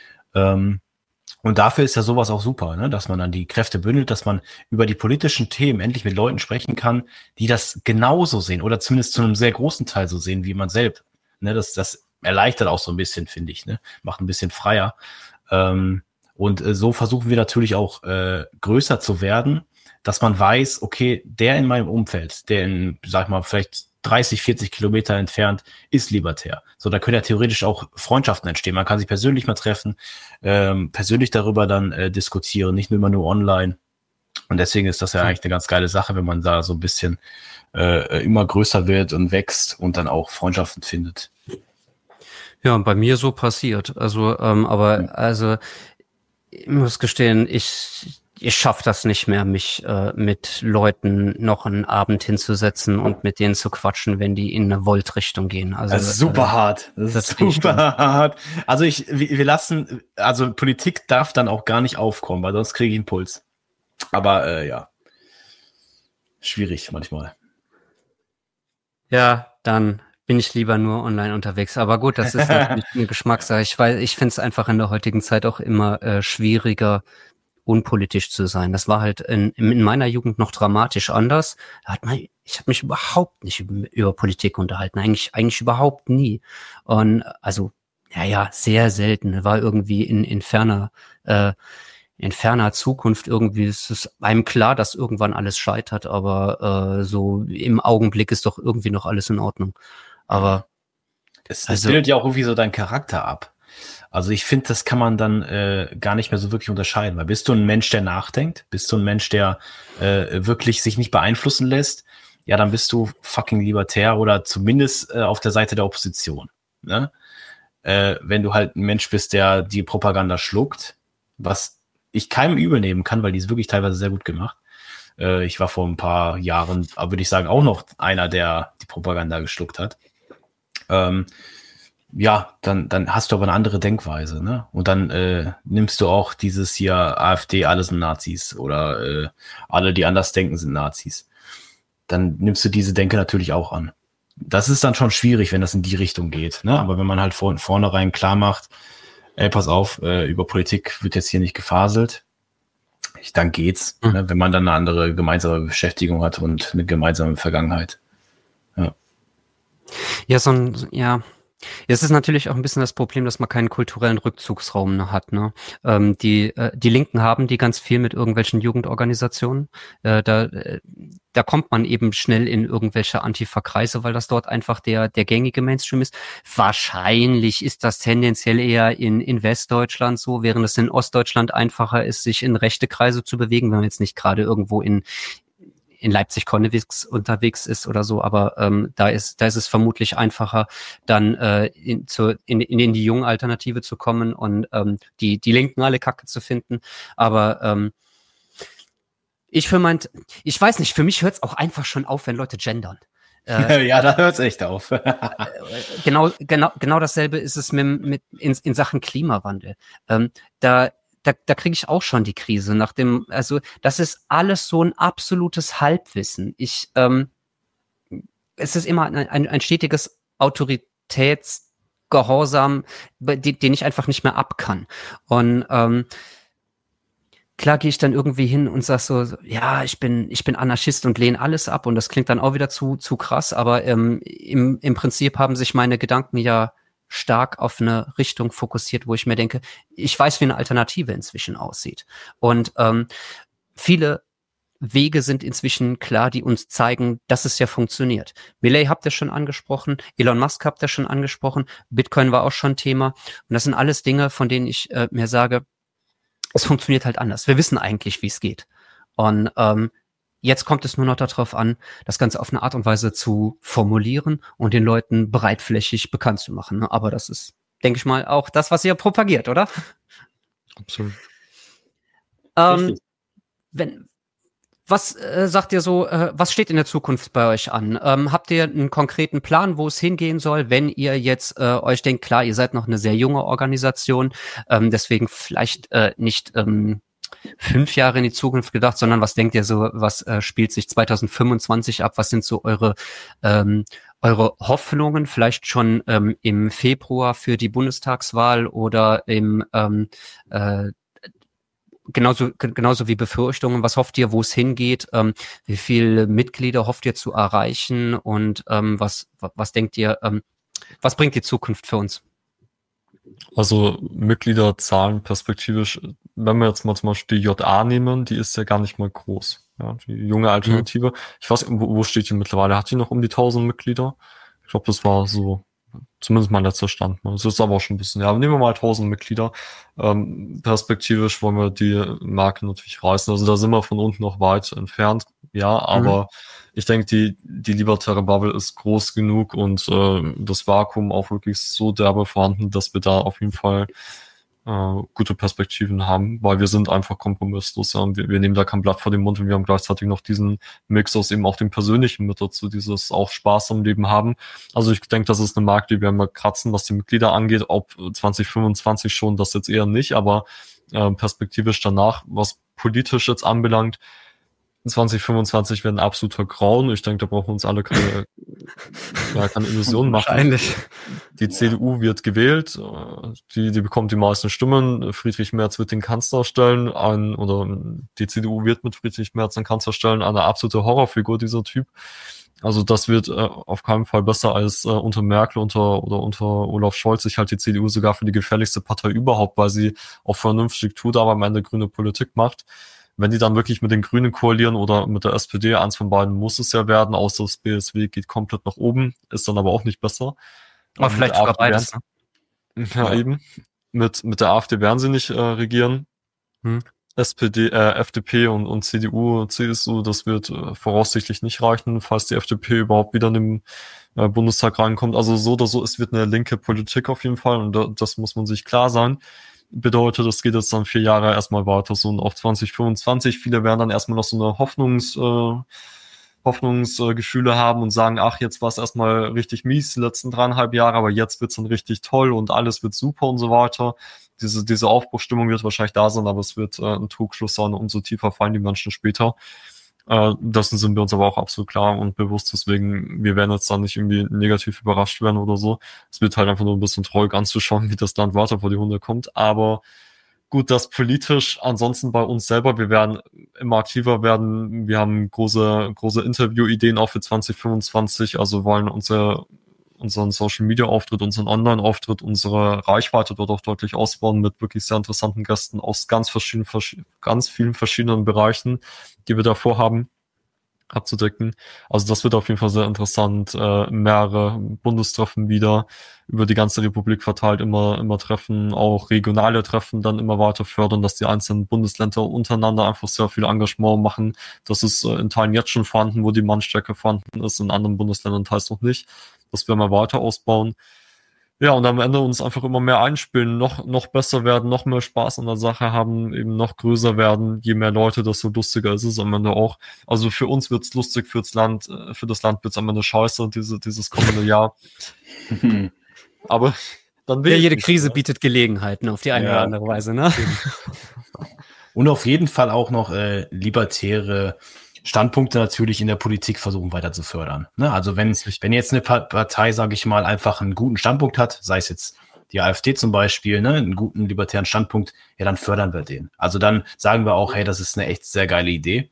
Und dafür ist ja sowas auch super, ne? Dass man dann die Kräfte bündelt, dass man über die politischen Themen endlich mit Leuten sprechen kann, die das genauso sehen oder zumindest zu einem sehr großen Teil so sehen wie man selbst. Ne? Das erleichtert auch so ein bisschen, finde ich. Ne? Macht ein bisschen freier. Und so versuchen wir natürlich auch größer zu werden, dass man weiß, okay, der in meinem Umfeld, der in, sag mal, vielleicht 30, 40 Kilometer entfernt, ist libertär. So, da können ja theoretisch auch Freundschaften entstehen. Man kann sich persönlich mal treffen, persönlich darüber dann diskutieren, nicht nur immer nur online. Und deswegen ist das ja eigentlich eine ganz geile Sache, wenn man da so ein bisschen immer größer wird und wächst und dann auch Freundschaften findet. Ja, bei mir so passiert. Also, also ich muss gestehen, ich schaffe das nicht mehr, mich mit Leuten noch einen Abend hinzusetzen und mit denen zu quatschen, wenn die in eine Volt-Richtung gehen. Also das ist super hart. Das ist super hart. Also wir lassen, also Politik darf dann auch gar nicht aufkommen, weil sonst kriege ich einen Puls. Aber ja, schwierig manchmal. Ja, dann bin ich lieber nur online unterwegs. Aber gut, das ist natürlich eine Geschmackssache. Ich finde es einfach in der heutigen Zeit auch immer schwieriger, unpolitisch zu sein. Das war halt in meiner Jugend noch dramatisch anders. Ich habe mich überhaupt nicht über Politik unterhalten. Eigentlich überhaupt nie. Und also, sehr selten. War irgendwie in ferner Zukunft irgendwie, ist es einem klar, dass irgendwann alles scheitert, aber so im Augenblick ist doch irgendwie noch alles in Ordnung. Aber es bildet ja auch irgendwie so deinen Charakter ab. Also ich finde, das kann man dann gar nicht mehr so wirklich unterscheiden, weil bist du ein Mensch, der nachdenkt, bist du ein Mensch, der wirklich sich nicht beeinflussen lässt, ja, dann bist du fucking libertär oder zumindest auf der Seite der Opposition. Ne? Wenn du halt ein Mensch bist, der die Propaganda schluckt, was ich keinem übel nehmen kann, weil die ist wirklich teilweise sehr gut gemacht. Ich war vor ein paar Jahren, würde ich sagen, auch noch einer, der die Propaganda geschluckt hat. Ja, dann hast du aber eine andere Denkweise, ne? Und dann nimmst du auch dieses hier AfD, alle sind Nazis oder alle, die anders denken, sind Nazis. Dann nimmst du diese Denke natürlich auch an. Das ist dann schon schwierig, wenn das in die Richtung geht, ne? Aber wenn man halt vornherein klar macht, ey, pass auf, über Politik wird jetzt hier nicht gefaselt, dann geht's, ne? Wenn man dann eine andere gemeinsame Beschäftigung hat und eine gemeinsame Vergangenheit. Ja. Es ist natürlich auch ein bisschen das Problem, dass man keinen kulturellen Rückzugsraum hat. Ne? Die Linken haben die ganz viel mit irgendwelchen Jugendorganisationen. Da kommt man eben schnell in irgendwelche Antifa-Kreise, weil das dort einfach der gängige Mainstream ist. Wahrscheinlich ist das tendenziell eher in Westdeutschland so, während es in Ostdeutschland einfacher ist, sich in rechte Kreise zu bewegen, wenn man jetzt nicht gerade irgendwo in Leipzig-Konnewitz unterwegs ist oder so, aber da ist es vermutlich einfacher, dann in die junge Alternative zu kommen und die Linken alle Kacke zu finden. Aber ich weiß nicht, für mich hört es auch einfach schon auf, wenn Leute gendern. Ja, da hört es echt auf. Genau dasselbe ist es in Sachen Klimawandel. Da da kriege ich auch schon die Krise nach dem, also das ist alles so ein absolutes Halbwissen. Es ist immer ein stetiges Autoritätsgehorsam, den ich einfach nicht mehr ab kann. Und klar gehe ich dann irgendwie hin und sag so, ja, ich bin Anarchist und lehne alles ab, und das klingt dann auch wieder zu krass, aber im Prinzip haben sich meine Gedanken ja stark auf eine Richtung fokussiert, wo ich mir denke, ich weiß, wie eine Alternative inzwischen aussieht. Und viele Wege sind inzwischen klar, die uns zeigen, dass es ja funktioniert. Milei habt ihr schon angesprochen, Elon Musk habt ihr schon angesprochen, Bitcoin war auch schon Thema. Und das sind alles Dinge, von denen ich mir sage, es funktioniert halt anders. Wir wissen eigentlich, wie es geht. Und jetzt kommt es nur noch darauf an, das Ganze auf eine Art und Weise zu formulieren und den Leuten breitflächig bekannt zu machen. Aber das ist, denke ich mal, auch das, was ihr propagiert, oder? Absolut. Was sagt ihr so, was steht in der Zukunft bei euch an? Habt ihr einen konkreten Plan, wo es hingehen soll, wenn ihr jetzt euch denkt, klar, ihr seid noch eine sehr junge Organisation, deswegen vielleicht nicht 5 Jahre in die Zukunft gedacht, sondern was denkt ihr so, was spielt sich 2025 ab? Was sind so eure Hoffnungen, vielleicht schon im Februar für die Bundestagswahl oder im genauso wie Befürchtungen? Was hofft ihr, wo es hingeht? Wie viele Mitglieder hofft ihr zu erreichen? Und was denkt ihr, was bringt die Zukunft für uns? Also Mitgliederzahlen perspektivisch, wenn wir jetzt mal zum Beispiel die JA nehmen, die ist ja gar nicht mal groß. Ja, die junge Alternative. Ich weiß, wo steht die mittlerweile? Hat die noch um die 1000 Mitglieder? Ich glaube, das war so, zumindest mein letzter Stand. Das ist aber auch schon ein bisschen, ja, nehmen wir mal 1000 Mitglieder. Perspektivisch wollen wir die Marke natürlich reißen. Also da sind wir von unten noch weit entfernt. Ja, aber ich denke, die libertäre Bubble ist groß genug und das Vakuum auch wirklich so derbe vorhanden, dass wir da auf jeden Fall gute Perspektiven haben, weil wir sind einfach kompromisslos. Ja, und wir nehmen da kein Blatt vor den Mund, und wir haben gleichzeitig noch diesen Mix aus eben auch dem Persönlichen mit dazu, dieses auch Spaß am Leben haben. Also ich denke, das ist eine Marke, die werden wir kratzen, was die Mitglieder angeht. Ob 2025 schon, das jetzt eher nicht, aber perspektivisch danach, was politisch jetzt anbelangt, 2025 werden absoluter Grauen. Ich denke, da brauchen wir uns alle keine Illusionen machen. Wahrscheinlich. Die CDU wird gewählt, die bekommt die meisten Stimmen. Friedrich Merz wird den Kanzler stellen, oder die CDU wird mit Friedrich Merz den Kanzler stellen, eine absolute Horrorfigur, dieser Typ. Also das wird auf keinen Fall besser als unter Merkel oder unter Olaf Scholz. Ich halte die CDU sogar für die gefährlichste Partei überhaupt, weil sie auch vernünftig tut, aber am Ende grüne Politik macht. Wenn die dann wirklich mit den Grünen koalieren oder mit der SPD, eins von beiden muss es ja werden, außer das BSW geht komplett nach oben, ist dann aber auch nicht besser. Aber vielleicht sogar beides. Ja, eben. Mit der AfD werden sie nicht regieren. FDP und CDU, CSU, das wird voraussichtlich nicht reichen, falls die FDP überhaupt wieder in den Bundestag reinkommt. Also so oder so, es wird eine linke Politik auf jeden Fall, und das muss man sich klar sein. Bedeutet, es geht jetzt dann 4 Jahre erstmal weiter, so, und auch 2025. Viele werden dann erstmal noch so eine Hoffnungsgefühle haben und sagen, ach, jetzt war es erstmal richtig mies, die letzten 3,5 Jahre, aber jetzt wird's dann richtig toll und alles wird super und so weiter. Diese Aufbruchstimmung wird wahrscheinlich da sein, aber es wird ein Trugschluss sein, umso tiefer fallen die Menschen später. Dessen sind wir uns aber auch absolut klar und bewusst, deswegen, wir werden jetzt da nicht irgendwie negativ überrascht werden oder so. Es wird halt einfach nur ein bisschen traurig anzuschauen, wie das Land weiter vor die Hunde kommt, aber gut, das politisch, ansonsten bei uns selber, wir werden immer aktiver werden, wir haben große Interview-Ideen auch für 2025, also wollen unseren Social-Media-Auftritt, unseren Online-Auftritt, unsere Reichweite dort auch deutlich ausbauen mit wirklich sehr interessanten Gästen aus ganz vielen verschiedenen Bereichen, die wir davor haben abzudecken. Also das wird auf jeden Fall sehr interessant. Mehrere Bundestreffen wieder über die ganze Republik verteilt, immer Treffen, auch regionale Treffen dann immer weiter fördern, dass die einzelnen Bundesländer untereinander einfach sehr viel Engagement machen. Das ist in Teilen jetzt schon vorhanden, wo die Mannstärke vorhanden ist, in anderen Bundesländern teils noch nicht. Das werden wir weiter ausbauen. Ja, und am Ende uns einfach immer mehr einspielen, noch besser werden, noch mehr Spaß an der Sache haben, eben noch größer werden. Je mehr Leute, desto lustiger ist es am Ende auch. Also für uns wird's lustig, für das Land wird's am Ende scheiße, dieses kommende Jahr. Aber dann Ja, jede Krise bietet Gelegenheiten auf die eine Ja. oder andere Weise, ne? Und auf jeden Fall auch noch libertäre Standpunkte natürlich in der Politik versuchen weiter zu fördern. Ne? Also wenn jetzt eine Partei, sage ich mal, einfach einen guten Standpunkt hat, sei es jetzt die AfD zum Beispiel, ne, einen guten libertären Standpunkt, ja, dann fördern wir den. Also dann sagen wir auch, hey, das ist eine echt sehr geile Idee.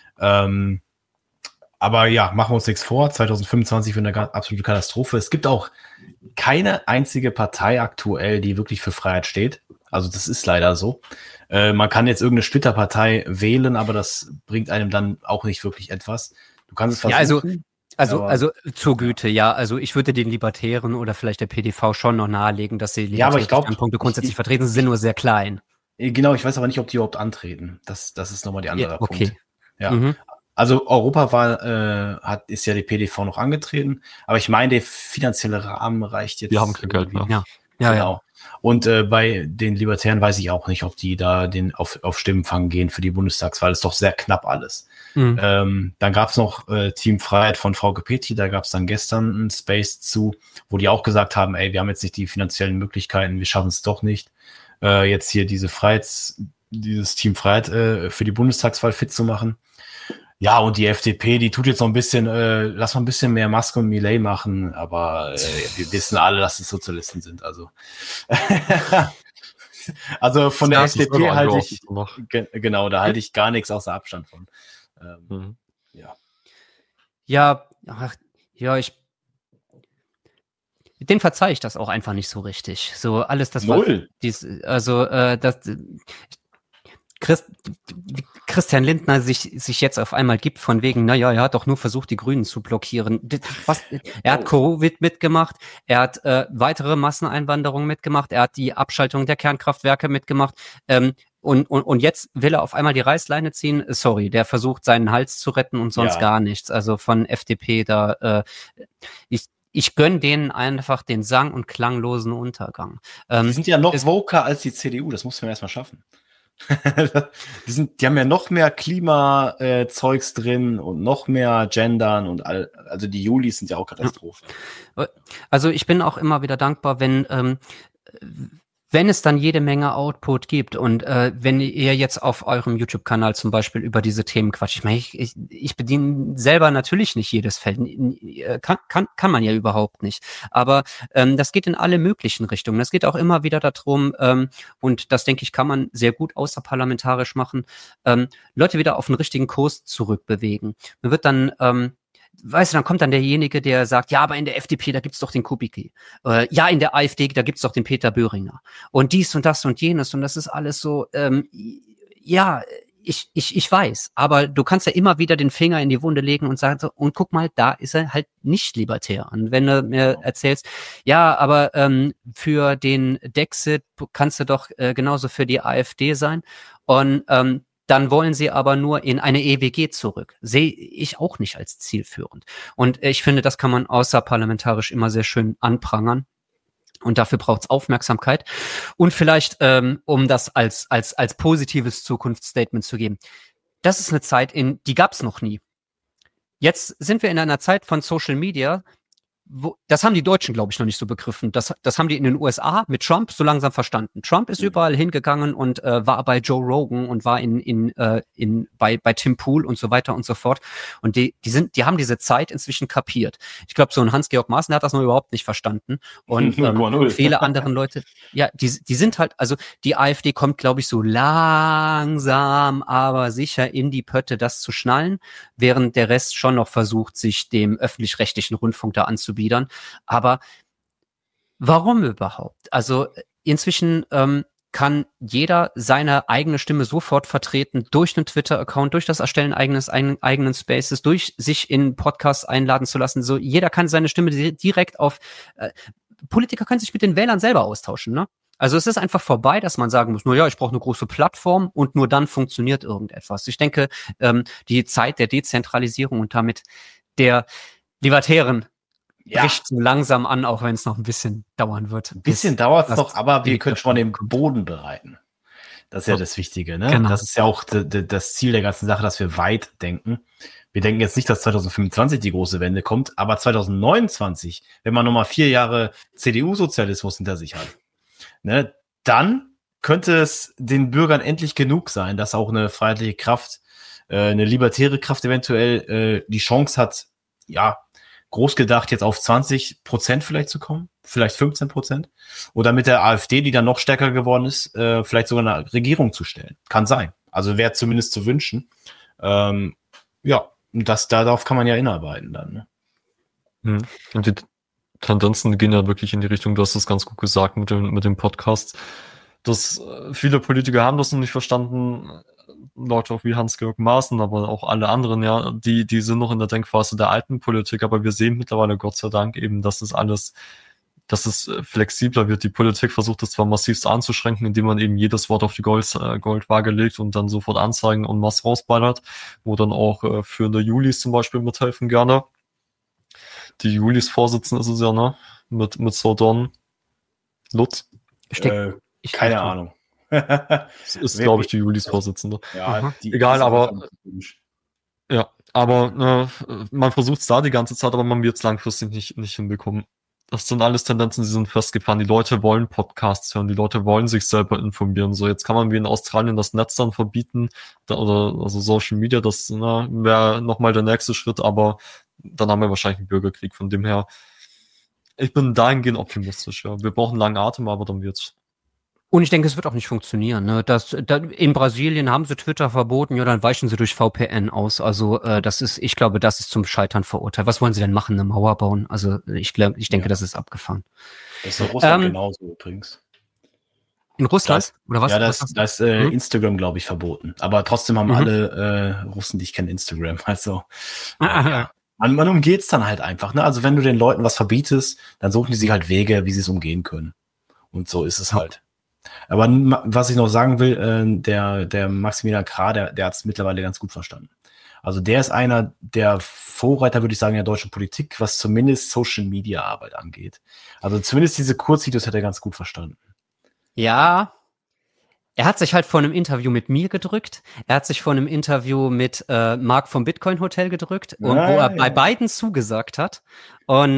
Aber ja, machen wir uns nichts vor. 2025 wird eine absolute Katastrophe. Es gibt auch keine einzige Partei aktuell, die wirklich für Freiheit steht. Also das ist leider so. Man kann jetzt irgendeine Splitterpartei wählen, aber das bringt einem dann auch nicht wirklich etwas. Du kannst es versuchen. Ja, also zur Güte, ja. Also ich würde den Libertären oder vielleicht der PDV schon noch nahelegen, dass sie Ja, aber ich glaub, Standpunkte grundsätzlich vertreten, sie sind nur sehr klein. Genau, ich weiß aber nicht, ob die überhaupt antreten. Das ist nochmal der andere okay. Punkt. Ja. Also Europawahl ist ja die PDV noch angetreten, aber ich meine, der finanzielle Rahmen reicht jetzt. Wir haben kein Geld mehr. Ja, genau. Und bei den Libertären weiß ich auch nicht, ob die da auf Stimmenfang gehen für die Bundestagswahl. Das ist doch sehr knapp alles. Dann gab es noch Team Freiheit von Frau Petri, da gab es dann gestern einen Space zu, wo die auch gesagt haben, ey, wir haben jetzt nicht die finanziellen Möglichkeiten, wir schaffen es doch nicht, jetzt hier dieses Team Freiheit für die Bundestagswahl fit zu machen. Ja, und die FDP, die tut jetzt noch ein bisschen, lass mal ein bisschen mehr Maske und Millet machen, aber wir wissen alle, dass es Sozialisten sind. Also, also von der FDP halte ich, genau, da halte ich gar nichts außer Abstand von. Den verzeihe ich das auch einfach nicht so richtig. So alles das Christian Lindner sich jetzt auf einmal gibt von wegen, naja, er hat doch nur versucht, die Grünen zu blockieren. Er hat Covid mitgemacht, er hat weitere Masseneinwanderung mitgemacht, er hat die Abschaltung der Kernkraftwerke mitgemacht, und jetzt will er auf einmal die Reißleine ziehen. Sorry, der versucht, seinen Hals zu retten und sonst gar nichts. Also von FDP da, ich gönne denen einfach den sang- und klanglosen Untergang. Die sind ja noch woker als die CDU, das muss man erstmal schaffen. Die haben ja noch mehr Klimazeugs drin und noch mehr Gendern und also die Julis sind ja auch Katastrophe. Also ich bin auch immer wieder dankbar, wenn es dann jede Menge Output gibt und wenn ihr jetzt auf eurem YouTube-Kanal zum Beispiel über diese Themen quatscht, ich meine, ich bediene selber natürlich nicht jedes Feld, kann man ja überhaupt nicht, aber das geht in alle möglichen Richtungen. Es geht auch immer wieder darum, und das denke ich, kann man sehr gut außerparlamentarisch machen, Leute wieder auf den richtigen Kurs zurückbewegen. Man wird dann weißt du, dann kommt dann derjenige, der sagt, ja, aber in der FDP, da gibt's doch den Kubicki. Ja, in der AfD, da gibt's doch den Peter Böhringer. Und dies und das und jenes. Und das ist alles so, ich weiß. Aber du kannst ja immer wieder den Finger in die Wunde legen und sagen so, und guck mal, da ist er halt nicht libertär. Und wenn du mir erzählst, ja, aber für den Dexit kannst du doch genauso für die AfD sein. Und dann wollen sie aber nur in eine EWG zurück. Sehe ich auch nicht als zielführend. Und ich finde, das kann man außerparlamentarisch immer sehr schön anprangern. Und dafür braucht es Aufmerksamkeit. Und vielleicht, um das als positives Zukunftsstatement zu geben. Das ist eine Zeit, die gab es noch nie. Jetzt sind wir in einer Zeit von Social Media, das haben die Deutschen, glaube ich, noch nicht so begriffen. Das haben die in den USA mit Trump so langsam verstanden. Trump ist überall hingegangen und war bei Joe Rogan und war bei Tim Pool und so weiter und so fort. Und die haben diese Zeit inzwischen kapiert. Ich glaube, so ein Hans-Georg Maaßen, der hat das noch überhaupt nicht verstanden. Und viele anderen Leute, ja, die sind halt, also die AfD kommt, glaube ich, so langsam, aber sicher in die Pötte, das zu schnallen, während der Rest schon noch versucht, sich dem öffentlich-rechtlichen Rundfunk da anzubieten. Aber warum überhaupt? Also inzwischen kann jeder seine eigene Stimme sofort vertreten durch einen Twitter-Account, durch das Erstellen eigenen Spaces, durch sich in Podcasts einladen zu lassen. So, jeder kann seine Stimme direkt auf Politiker können sich mit den Wählern selber austauschen, ne? Also es ist einfach vorbei, dass man sagen muss, nur ja, ich brauche eine große Plattform und nur dann funktioniert irgendetwas. Ich denke, die Zeit der Dezentralisierung und damit der Libertären bricht so langsam an, auch wenn es noch ein bisschen dauern wird. Ein bisschen dauert es noch, aber wir können schon mal den Boden bereiten. Das ist ja das Wichtige, ne? Genau. Das ist ja auch das Ziel der ganzen Sache, dass wir weit denken. Wir denken jetzt nicht, dass 2025 die große Wende kommt, aber 2029, wenn man nochmal 4 Jahre CDU-Sozialismus hinter sich hat, ne, dann könnte es den Bürgern endlich genug sein, dass auch eine freiheitliche Kraft, eine libertäre Kraft eventuell die Chance hat, ja, groß gedacht, jetzt auf 20% vielleicht zu kommen, vielleicht 15%. Oder mit der AfD, die dann noch stärker geworden ist, vielleicht sogar eine Regierung zu stellen. Kann sein. Also wäre zumindest zu wünschen. Ja, darauf kann man ja hinarbeiten dann. Ne? Und die Tendenzen gehen ja wirklich in die Richtung, du hast es ganz gut gesagt mit dem Podcast, dass viele Politiker haben das noch nicht verstanden, Leute auch wie Hans-Georg Maaßen, aber auch alle anderen, ja, die sind noch in der Denkphase der alten Politik, aber wir sehen mittlerweile Gott sei Dank eben, dass es flexibler wird. Die Politik versucht es zwar massivst anzuschränken, indem man eben jedes Wort auf die Goldwaage legt und dann sofort Anzeigen en masse rausballert, wo dann auch führende Julis zum Beispiel mithelfen gerne. Die Julis-Vorsitzende ist es ja, ne? Mit Sordon. Lutz? Keine Ahnung. Das ist, glaube ich, die Julis-Vorsitzende. Ja, egal, aber ja, aber man versucht es da die ganze Zeit, aber man wird es langfristig nicht hinbekommen. Das sind alles Tendenzen, die sind festgefahren. Die Leute wollen Podcasts hören, die Leute wollen sich selber informieren. So, jetzt kann man wie in Australien das Netz dann verbieten, also Social Media, das wäre nochmal der nächste Schritt, aber dann haben wir wahrscheinlich einen Bürgerkrieg. Von dem her, ich bin dahingehend optimistisch. Ja. Wir brauchen einen langen Atem, aber dann wird's. Und ich denke, es wird auch nicht funktionieren. Ne? In Brasilien haben sie Twitter verboten, ja, dann weichen sie durch VPN aus. Also ich glaube, das ist zum Scheitern verurteilt. Was wollen sie denn machen? Eine Mauer bauen? Also ich denke, das ist abgefahren. Das ist in Russland genauso übrigens. In Russland? Oder was? Ja, da ist Instagram, glaube ich, verboten. Aber trotzdem haben alle Russen, die ich kenne, Instagram. Also ja. Man umgeht es dann halt einfach. Ne? Also wenn du den Leuten was verbietest, dann suchen die sich halt Wege, wie sie es umgehen können. Und so ist es halt. Aber was ich noch sagen will, der Maximilian Krah, der hat es mittlerweile ganz gut verstanden. Also der ist einer der Vorreiter, würde ich sagen, in der deutschen Politik, was zumindest Social-Media-Arbeit angeht. Also zumindest diese Kurzvideos hat er ganz gut verstanden. Ja, er hat sich halt vor einem Interview mit mir gedrückt. Er hat sich vor einem Interview mit Marc vom Bitcoin Hotel gedrückt, und wo er bei beiden zugesagt hat. Und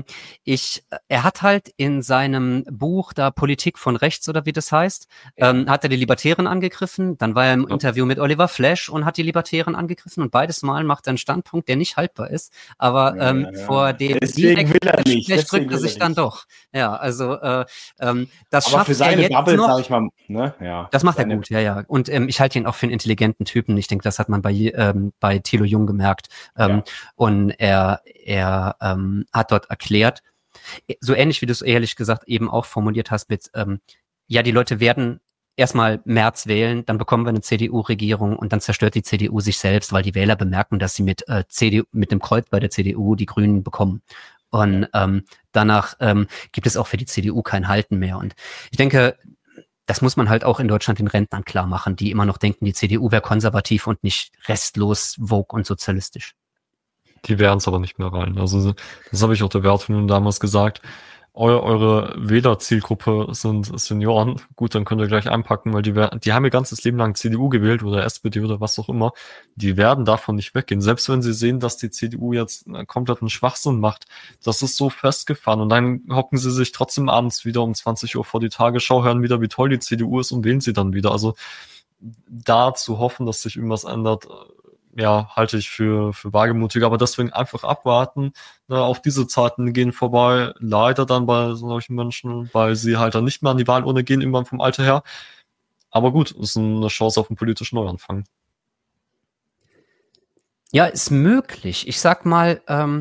er hat halt in seinem Buch da Politik von rechts oder wie das heißt, hat er die Libertären angegriffen. Dann war er im Interview mit Oliver Flash und hat die Libertären angegriffen. Und beides Mal macht er einen Standpunkt, der nicht haltbar ist. Aber vor dem Gespräch drückt er sich dann doch. Ja, also das aber schafft für seine er jetzt Bubble, noch. sag ich mal, ne? Ja, Das macht er gut, ja. Und ich halte ihn auch für einen intelligenten Typen. Ich denke, das hat man bei Thilo Jung gemerkt. Und er hat dort erklärt, so ähnlich wie du es ehrlich gesagt eben auch formuliert hast mit, die Leute werden erstmal Merz wählen, dann bekommen wir eine CDU-Regierung und dann zerstört die CDU sich selbst, weil die Wähler bemerken, dass sie mit dem Kreuz bei der CDU die Grünen bekommen. Und danach gibt es auch für die CDU kein Halten mehr. Und ich denke, das muss man halt auch in Deutschland den Rentnern klar machen, die immer noch denken, die CDU wäre konservativ und nicht restlos, woke und sozialistisch. Die werden es aber nicht mehr rein. Also das habe ich auch der Wertfindung damals gesagt. Eure Wählerzielgruppe sind Senioren. Gut, dann könnt ihr gleich einpacken, weil die haben ihr ganzes Leben lang CDU gewählt oder SPD oder was auch immer. Die werden davon nicht weggehen. Selbst wenn sie sehen, dass die CDU jetzt kompletten Schwachsinn macht, das ist so festgefahren. Und dann hocken sie sich trotzdem abends wieder um 20 Uhr vor die Tagesschau, hören wieder, wie toll die CDU ist und wählen sie dann wieder. Also da zu hoffen, dass sich irgendwas ändert, halte ich für wagemutig, aber deswegen einfach abwarten. Auch diese Zeiten gehen vorbei, leider dann bei solchen Menschen, weil sie halt dann nicht mehr an die Wahlurne gehen, irgendwann vom Alter her. Aber gut, ist eine Chance auf einen politischen Neuanfang. Ja, ist möglich. Ich sag mal,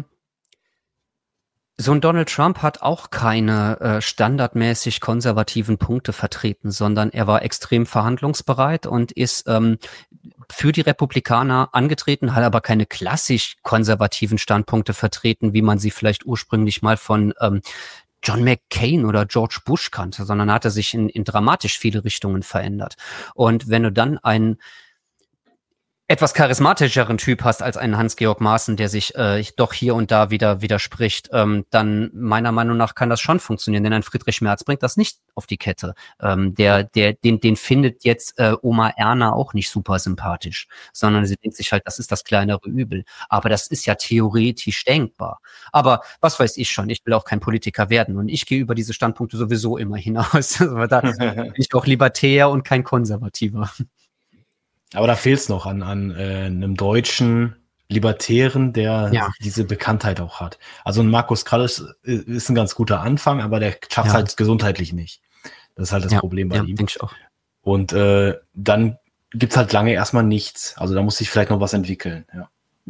so ein Donald Trump hat auch keine standardmäßig konservativen Punkte vertreten, sondern er war extrem verhandlungsbereit und ist für die Republikaner angetreten, hat aber keine klassisch konservativen Standpunkte vertreten, wie man sie vielleicht ursprünglich mal von John McCain oder George Bush kannte, sondern hat er sich in dramatisch viele Richtungen verändert. Und wenn du dann etwas charismatischeren Typ hast als einen Hans-Georg Maaßen, der sich doch hier und da wieder widerspricht, dann meiner Meinung nach kann das schon funktionieren, denn ein Friedrich Merz bringt das nicht auf die Kette. Den findet jetzt Oma Erna auch nicht super sympathisch, sondern sie denkt sich halt, das ist das kleinere Übel. Aber das ist ja theoretisch denkbar. Aber was weiß ich schon, ich will auch kein Politiker werden und ich gehe über diese Standpunkte sowieso immer hinaus. Also da bin ich auch Libertär und kein Konservativer. Aber da fehlt es noch an einem deutschen Libertären, der diese Bekanntheit auch hat. Also ein Markus Krall ist ein ganz guter Anfang, aber der schafft es halt gesundheitlich nicht. Das ist halt das Problem bei ihm. Denke ich auch. Und dann gibt's halt lange erstmal nichts. Also da muss sich vielleicht noch was entwickeln. Ja,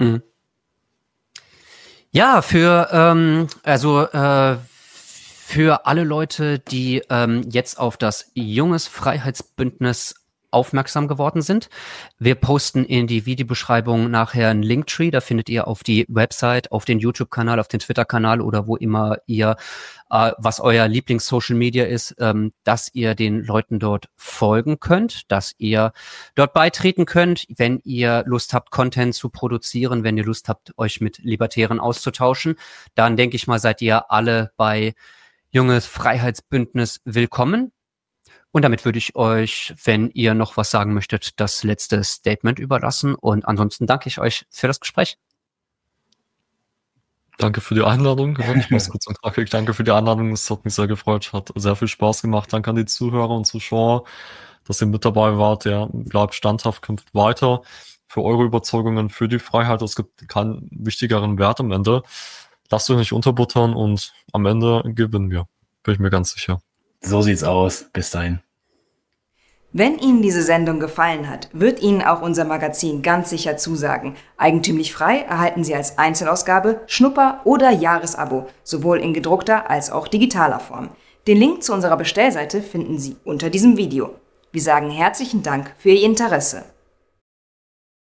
ja für alle Leute, die jetzt auf das Junges Freiheitsbündnis aufmerksam geworden sind. Wir posten in die Videobeschreibung nachher einen Linktree, da findet ihr auf die Website, auf den YouTube-Kanal, auf den Twitter-Kanal oder wo immer ihr, was euer Lieblings-Social Media ist, dass ihr den Leuten dort folgen könnt, dass ihr dort beitreten könnt, wenn ihr Lust habt, Content zu produzieren, wenn ihr Lust habt, euch mit Libertären auszutauschen, dann denke ich mal, seid ihr alle bei Junges Freiheitsbündnis willkommen. Und damit würde ich euch, wenn ihr noch was sagen möchtet, das letzte Statement überlassen. Und ansonsten danke ich euch für das Gespräch. Danke für die Einladung. Ich muss kurz und knackig. Danke für die Einladung. Es hat mich sehr gefreut. Hat sehr viel Spaß gemacht. Danke an die Zuhörer und Zuschauer, dass ihr mit dabei wart. Ja, bleibt standhaft, kämpft weiter für eure Überzeugungen, für die Freiheit. Es gibt keinen wichtigeren Wert am Ende. Lasst euch nicht unterbuttern und am Ende gewinnen wir. Bin ich mir ganz sicher. So sieht's aus. Bis dahin. Wenn Ihnen diese Sendung gefallen hat, wird Ihnen auch unser Magazin ganz sicher zusagen. Eigentümlich frei erhalten Sie als Einzelausgabe, Schnupper- oder Jahresabo, sowohl in gedruckter als auch digitaler Form. Den Link zu unserer Bestellseite finden Sie unter diesem Video. Wir sagen herzlichen Dank für Ihr Interesse.